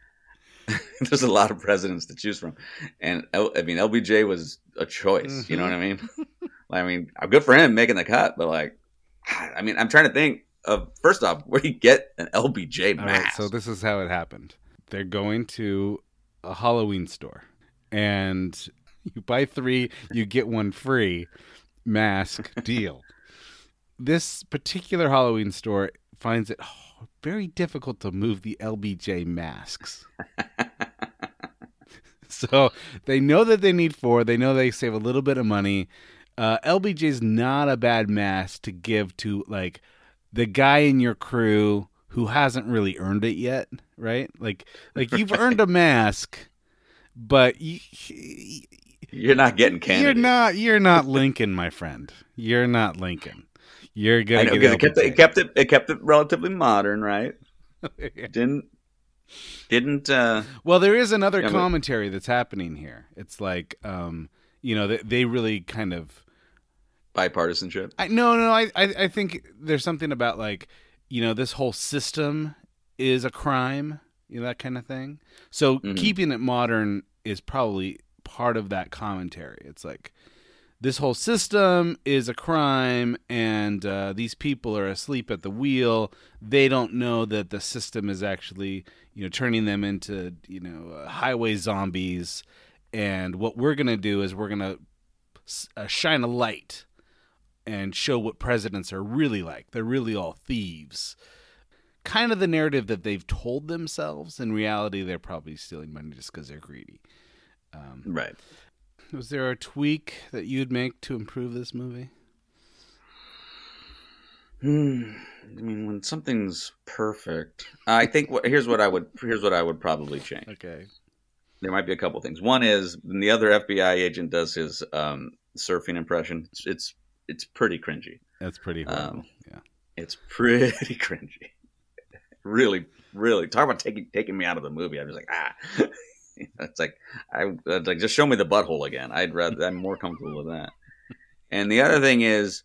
of presidents to choose from, and I mean, LBJ was a choice. You know what I mean? I mean, good for him making the cut, but like, I mean, I'm trying to think of, first off, where do you get an LBJ mask? All right, so this is how it happened. They're going to a Halloween store, and you buy 3, you get 1 free. Mask deal. This particular Halloween store finds it very difficult to move the LBJ masks. So they know that they need 4. They know they save a little bit of money. LBJ is not a bad mask to give to like the guy in your crew who hasn't really earned it yet, right? Like you've earned a mask, but you're not getting Kennedy. You're not Lincoln, my friend. You're not Lincoln. You're gonna get it kept it relatively modern, right? Didn't. Well, there is another commentary that's happening here. It's like, they really kind of bipartisanship. I think there's something about like, this whole system is a crime, that kind of thing. So keeping it modern is probably part of that commentary. It's like, this whole system is a crime, and these people are asleep at the wheel. They don't know that the system is actually, turning them into, highway zombies. And what we're going to do is we're going to shine a light and show what presidents are really like. They're really all thieves. Kind of the narrative that they've told themselves. In reality, they're probably stealing money just because they're greedy. Right. Was there a tweak that you'd make to improve this movie? I mean, when something's perfect, I think here's what I would probably change. Okay. There might be a couple things. One is when the other FBI agent does his surfing impression. It's pretty cringy. That's pretty horrible. Yeah. It's pretty cringy. Really, really. Talk about taking me out of the movie. I'm just like, It's like just show me the butthole again. I'm more comfortable with that. And the other thing is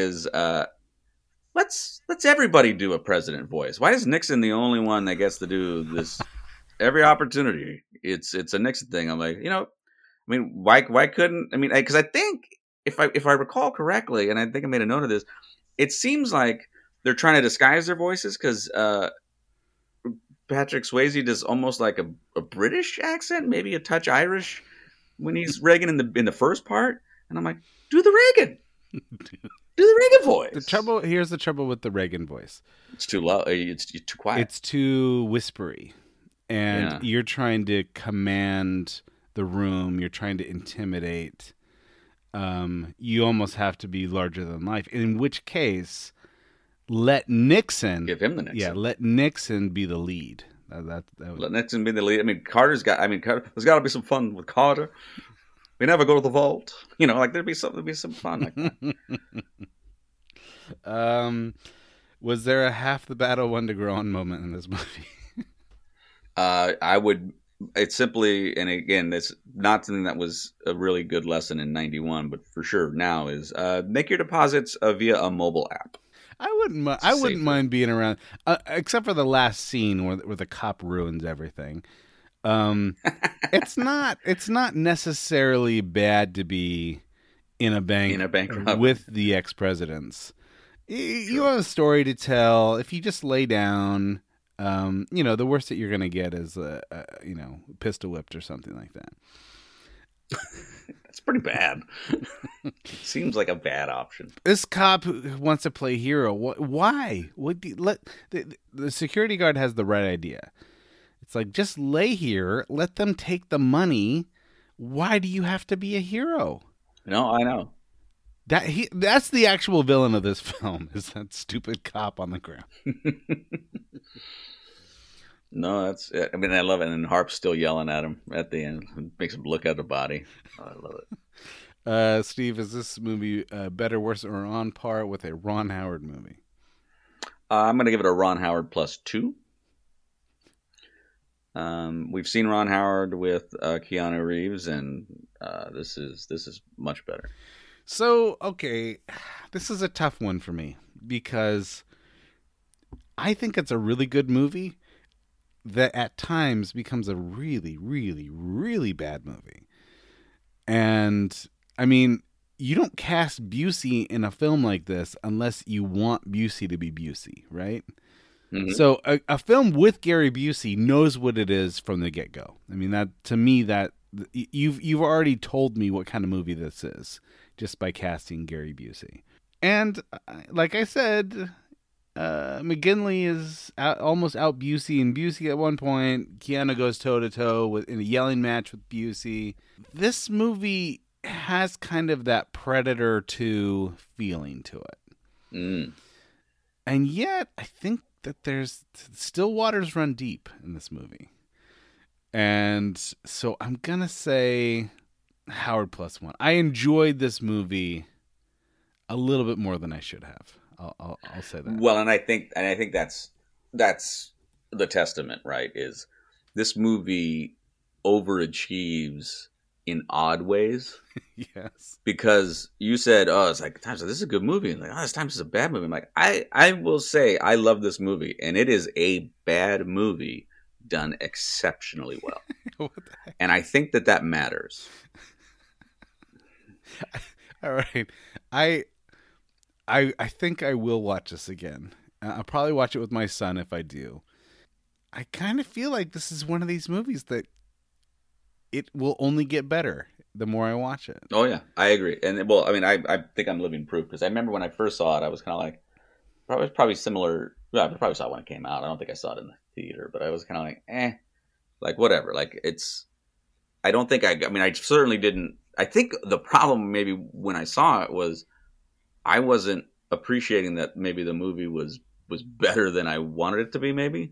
let's everybody do a president voice. Why is Nixon the only one that gets to do this every opportunity? It's a Nixon thing. I'm like, why couldn't, because I think if I recall correctly, and I think I made a note of this, it seems like they're trying to disguise their voices because Patrick Swayze does almost like a British accent, maybe a touch Irish when he's Reagan in the first part, and I'm like, do the Reagan, do the Reagan voice. Here's the trouble with the Reagan voice. It's too low. It's too quiet. It's too whispery, and you're trying to command the room. You're trying to intimidate. You almost have to be larger than life. In which case, let Nixon give him the Nixon. Yeah, let Nixon be the lead. Let Nixon be the lead. Carter's got. There's got to be some fun with Carter. We never go to the vault. There'd be some fun like that. Was there a half the battle one to grow on moment in this movie? I would. It's simply, and again, it's not something that was a really good lesson in '91, but for sure now is make your deposits via a mobile app. I wouldn't mind being around, except for the last scene where the cop ruins everything. It's not necessarily bad to be in a bank with the ex-presidents. You have a story to tell. If you just lay down, the worst that you're going to get is pistol whipped or something like that. That's pretty bad. Seems like a bad option. This cop who wants to play hero. Why? The security guard has the right idea. It's like, just lay here, let them take the money. Why do you have to be a hero? No, I know. That's the actual villain of this film, is that stupid cop on the ground. No, I love it. And Harp's still yelling at him at the end. It makes him look at the body. Oh, I love it. Steve, is this movie better, worse, or on par with a Ron Howard movie? I'm going to give it a Ron Howard +2. We've seen Ron Howard with Keanu Reeves, and this is much better. So, okay, this is a tough one for me because I think it's a really good movie that at times becomes a really, really, really bad movie. And, you don't cast Busey in a film like this unless you want Busey to be Busey, right? Mm-hmm. So a film with Gary Busey knows what it is from the get-go. That to me, that you've already told me what kind of movie this is just by casting Gary Busey. And like I said, McGinley is almost out Busey and Busey at one point. Keanu goes toe-to-toe in a yelling match with Busey. This movie has kind of that Predator 2 feeling to it. Mm. And yet, I think that there's still waters run deep in this movie. And so I'm going to say Howard +1. I enjoyed this movie a little bit more than I should have. I'll say that. Well, and I think that's the testament, right? Is this movie overachieves in odd ways? Yes. Because you said, it's like times this is a good movie, and like, this times is a bad movie. I'm like, I will say I love this movie, and it is a bad movie done exceptionally well. What the heck? And I think that matters. All right. I think I will watch this again. I'll probably watch it with my son if I do. I kind of feel like this is one of these movies that it will only get better the more I watch it. Oh, yeah. I agree. And, well, I think I'm living proof because I remember when I first saw it, I was kind of like, probably similar. Well, I probably saw it when it came out. I don't think I saw it in the theater, but I was kind of like, whatever. Like, I don't think I certainly didn't. I think the problem maybe when I saw it was I wasn't appreciating that maybe the movie was better than I wanted it to be, maybe.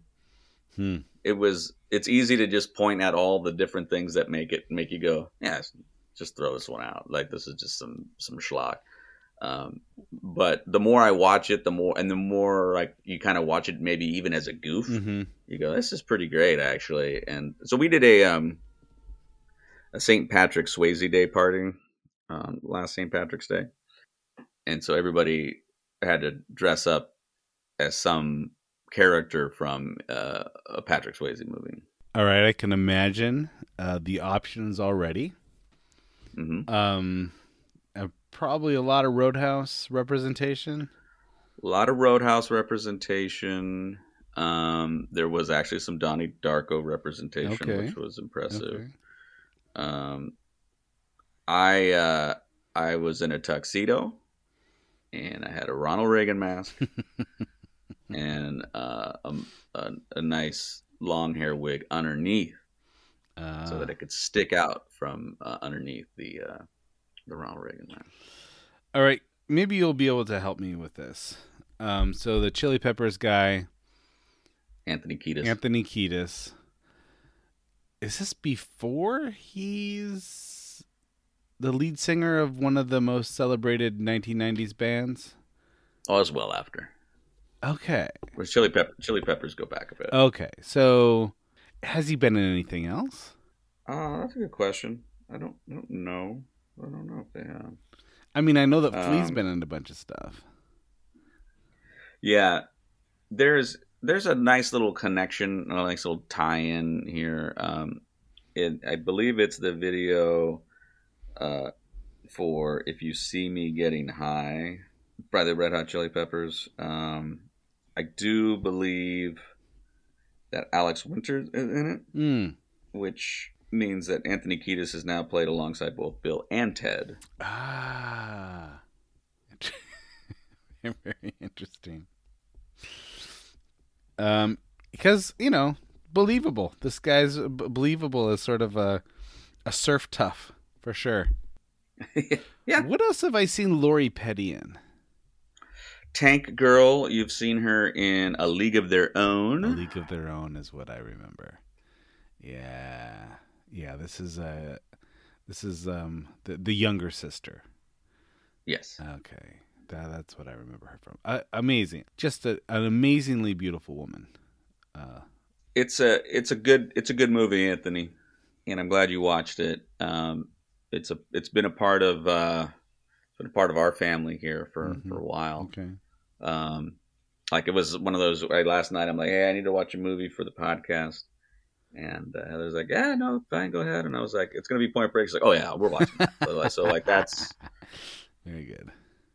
It's easy to just point at all the different things that make you go, yeah, just throw this one out. Like, this is just some schlock. But the more I watch it, the more like you kind of watch it, maybe even as a goof, you go, this is pretty great actually. And so we did a St. Patrick's Swayze Day party last St. Patrick's Day, and so everybody had to dress up as some character from a Patrick Swayze movie. All right, I can imagine the options already. Probably a lot of Roadhouse representation. A lot of Roadhouse representation. There was actually some Donnie Darko representation, which was impressive. I was in a tuxedo, and I had a Ronald Reagan mask, and a nice long hair wig underneath, so that it could stick out from underneath the Ronald Reagan mask. All right, maybe you'll be able to help me with this. So the Chili Peppers guy, Anthony Kiedis. Is this before he's the lead singer of one of the most celebrated 1990s bands? Oh, as well after. Okay. Whereas Chili Peppers go back a bit. Okay, so has he been in anything else? That's a good question. I don't know. I don't know if they have. I mean, I know that Flea's been in a bunch of stuff. Yeah, there's a nice little connection, a nice little tie-in here. I believe it's the video for "If You See Me Getting High" by the Red Hot Chili Peppers. I do believe that Alex Winter is in it, which means that Anthony Kiedis has now played alongside both Bill and Ted. Very interesting. Because, believable. This guy's believable as sort of a surf tough, for sure. Yeah. What else have I seen Lori Petty in? Tank Girl, you've seen her in A League of Their Own. A League of Their Own is what I remember. Yeah. This is the younger sister. Yes. Okay, that's what I remember her from. Amazing, just an amazingly beautiful woman. It's a good movie, Anthony, and I'm glad you watched it. It's been a part of our family here for a while. Okay. Like it was one of those. Last night I'm like, hey, I need to watch a movie for the podcast. And Heather's like, yeah, no, fine, go ahead. And I was like, it's going to be Point Break. She's like, oh, yeah, we're watching it. So that's... Very good.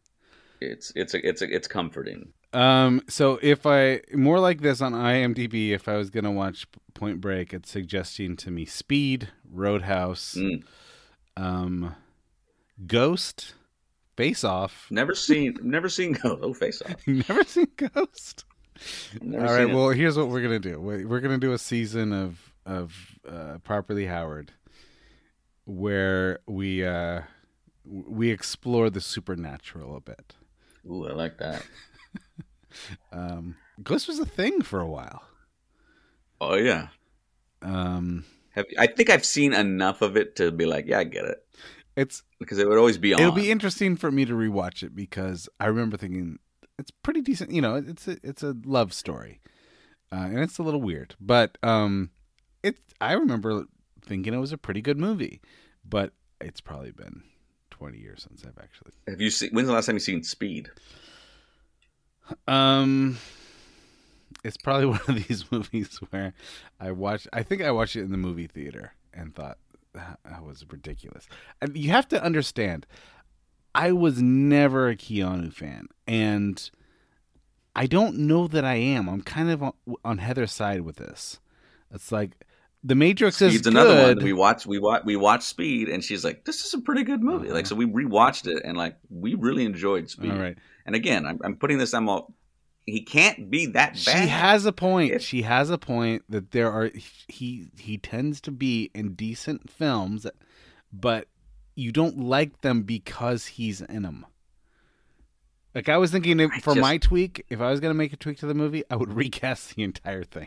It's comforting. So if more like this on IMDb, if I was going to watch Point Break, it's suggesting to me Speed, Roadhouse, Ghost, Face Off. Never seen Ghost. Oh, Face Off. Never seen Ghost? Never All right, seen well, here's what we're going to do. We're going to do a season of Properly Howard where we explore the supernatural a bit. Ooh, I like that. Ghost was a thing for a while. Oh yeah. I think I've seen enough of it to be like, yeah, I get it. It's because it would always be on. It'll be interesting for me to rewatch it because I remember thinking it's pretty decent. It's a love story, and it's a little weird, but I remember thinking it was a pretty good movie, but it's probably been 20 years since I've actually. Have you seen? When's the last time you've seen Speed? It's probably one of these movies where I think I watched it in the movie theater and thought that was ridiculous. And you have to understand, I was never a Keanu fan, and I don't know that I am. I'm kind of on Heather's side with this. It's like The Matrix Speed's is another good. one. We watched Speed, and she's like, "This is a pretty good movie." Like, so we rewatched it, and like we really enjoyed Speed. All right. And again, I'm putting this. He can't be that bad. She has a point. She has a point that there are. He tends to be in decent films, but you don't like them because he's in them. Like I was thinking, my tweak, if I was going to make a tweak to the movie, I would recast the entire thing.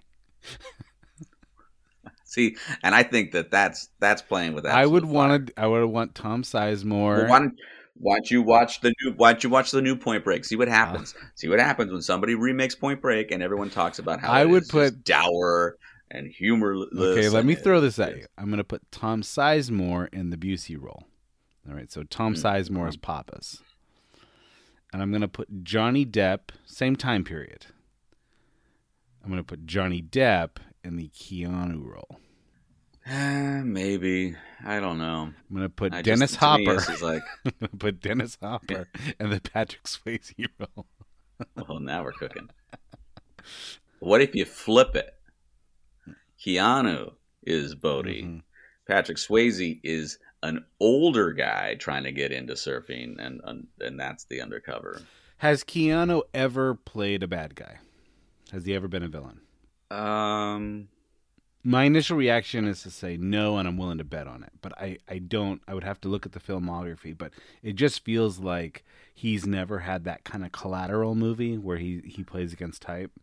See, and I think that's playing with that. I would want Tom Sizemore. Why don't you watch the new Point Break? See what happens. See what happens when somebody remakes Point Break and everyone talks about how I it would is put just dour and humorless. Okay, let me and throw this at you. I'm going to put Tom Sizemore in the Busey role. All right, so Tom Sizemore is Pappas. And I'm going to put Johnny Depp, same time period. I'm going to put Johnny Depp in the Keanu role. Maybe. I don't know. I'm going to put Dennis Hopper. To me, this is like... I'm going to put Dennis Hopper in the Patrick Swayze role. Well, now we're cooking. What if you flip it? Keanu is Bodhi. Mm-hmm. Patrick Swayze is an older guy trying to get into surfing, and that's the undercover. Has Keanu ever played a bad guy? Has he ever been a villain? My initial reaction is to say no, and I'm willing to bet on it. But I don't. I would have to look at the filmography, but it just feels like he's never had that kind of Collateral movie where he plays against type.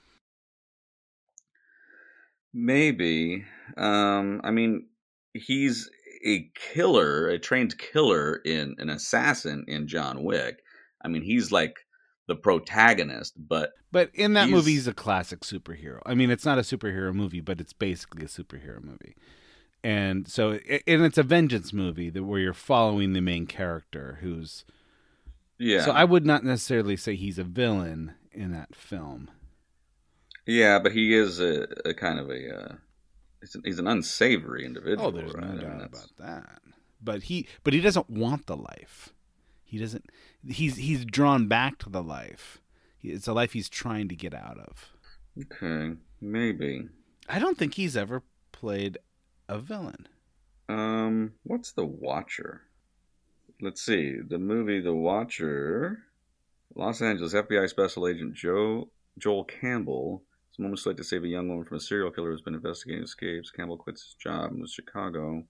Maybe. I mean, he's a killer, a trained killer in an assassin in John Wick. I mean, he's like the protagonist, but in that movie, he's a classic superhero. I mean, it's not a superhero movie, but it's basically a superhero movie. And so, and it's a vengeance movie where you're following the main character who's... Yeah. So I would not necessarily say he's a villain in that film. Yeah, but he is a kind of a... he's an unsavory individual. Oh, there's right? no doubt about that. But he doesn't want the life. He doesn't... He's drawn back to the life. It's a life he's trying to get out of. Okay, maybe. I don't think he's ever played a villain. What's The Watcher? Let's see. The movie The Watcher. Los Angeles FBI Special Agent Joel Campbell is momentarily to save a young woman from a serial killer who's been investigating escapes. Campbell quits his job in Chicago.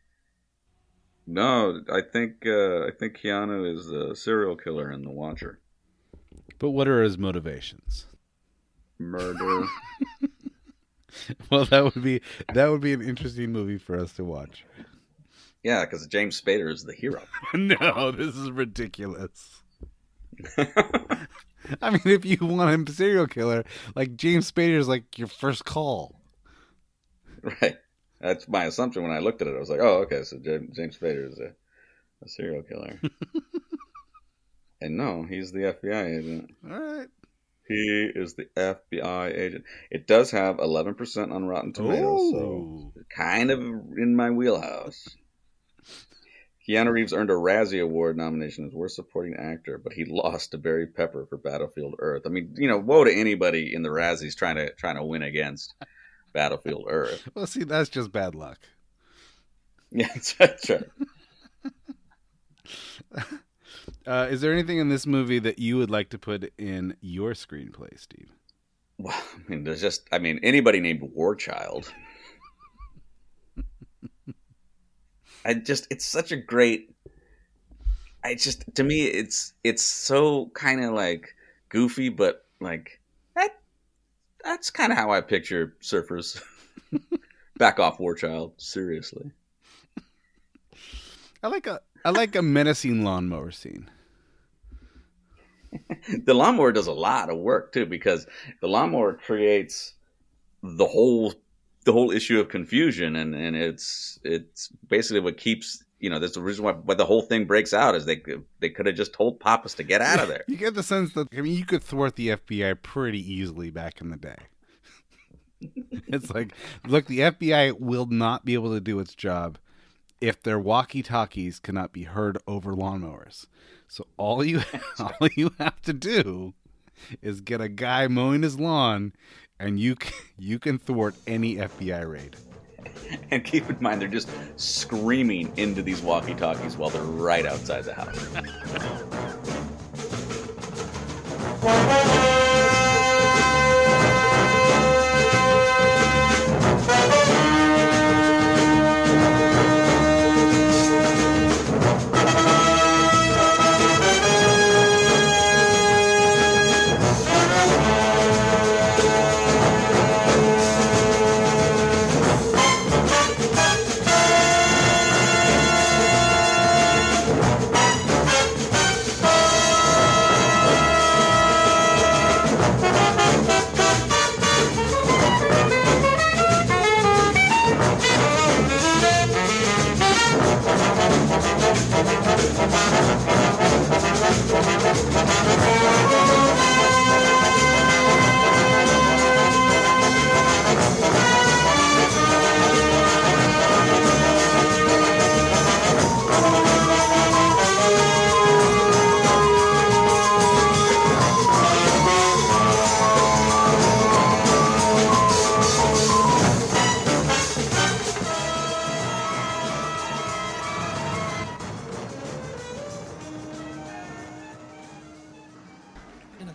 No, I think Keanu is the serial killer in The Watcher. But what are his motivations? Murder. Well, that would be an interesting movie for us to watch. Yeah, because James Spader is the hero. No, this is ridiculous. I mean, if you want him serial killer, like James Spader is like your first call. Right. That's my assumption when I looked at it. I was like, oh, okay, so James Spader is a serial killer. And no, he's the FBI agent. All right. He is the FBI agent. It does have 11% on Rotten Tomatoes, so kind of in my wheelhouse. Keanu Reeves earned a Razzie Award nomination as Worst Supporting Actor, but he lost to Barry Pepper for Battlefield Earth. I mean, woe to anybody in the Razzies trying to win against Battlefield Earth. Well, see, that's just bad luck. Yeah, that's right. Is there anything in this movie that you would like to put in your screenplay, Steve? Well, anybody named Warchild. It's such a great. To me, it's so kind of like goofy, but like that's kind of how I picture surfers. Back off, Warchild. Seriously. I like a menacing lawnmower scene. The lawnmower does a lot of work too, because the lawnmower creates the whole issue of confusion, and it's basically what keeps that's the reason why the whole thing breaks out is they could have just told Pappas to get out of there. You get the sense that you could thwart the FBI pretty easily back in the day. It's like, look, the FBI will not be able to do its job if their walkie-talkies cannot be heard over lawnmowers. So all you have to do is get a guy mowing his lawn, and you can thwart any FBI raid. And keep in mind, they're just screaming into these walkie-talkies while they're right outside the house.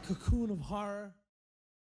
cocoon of horror.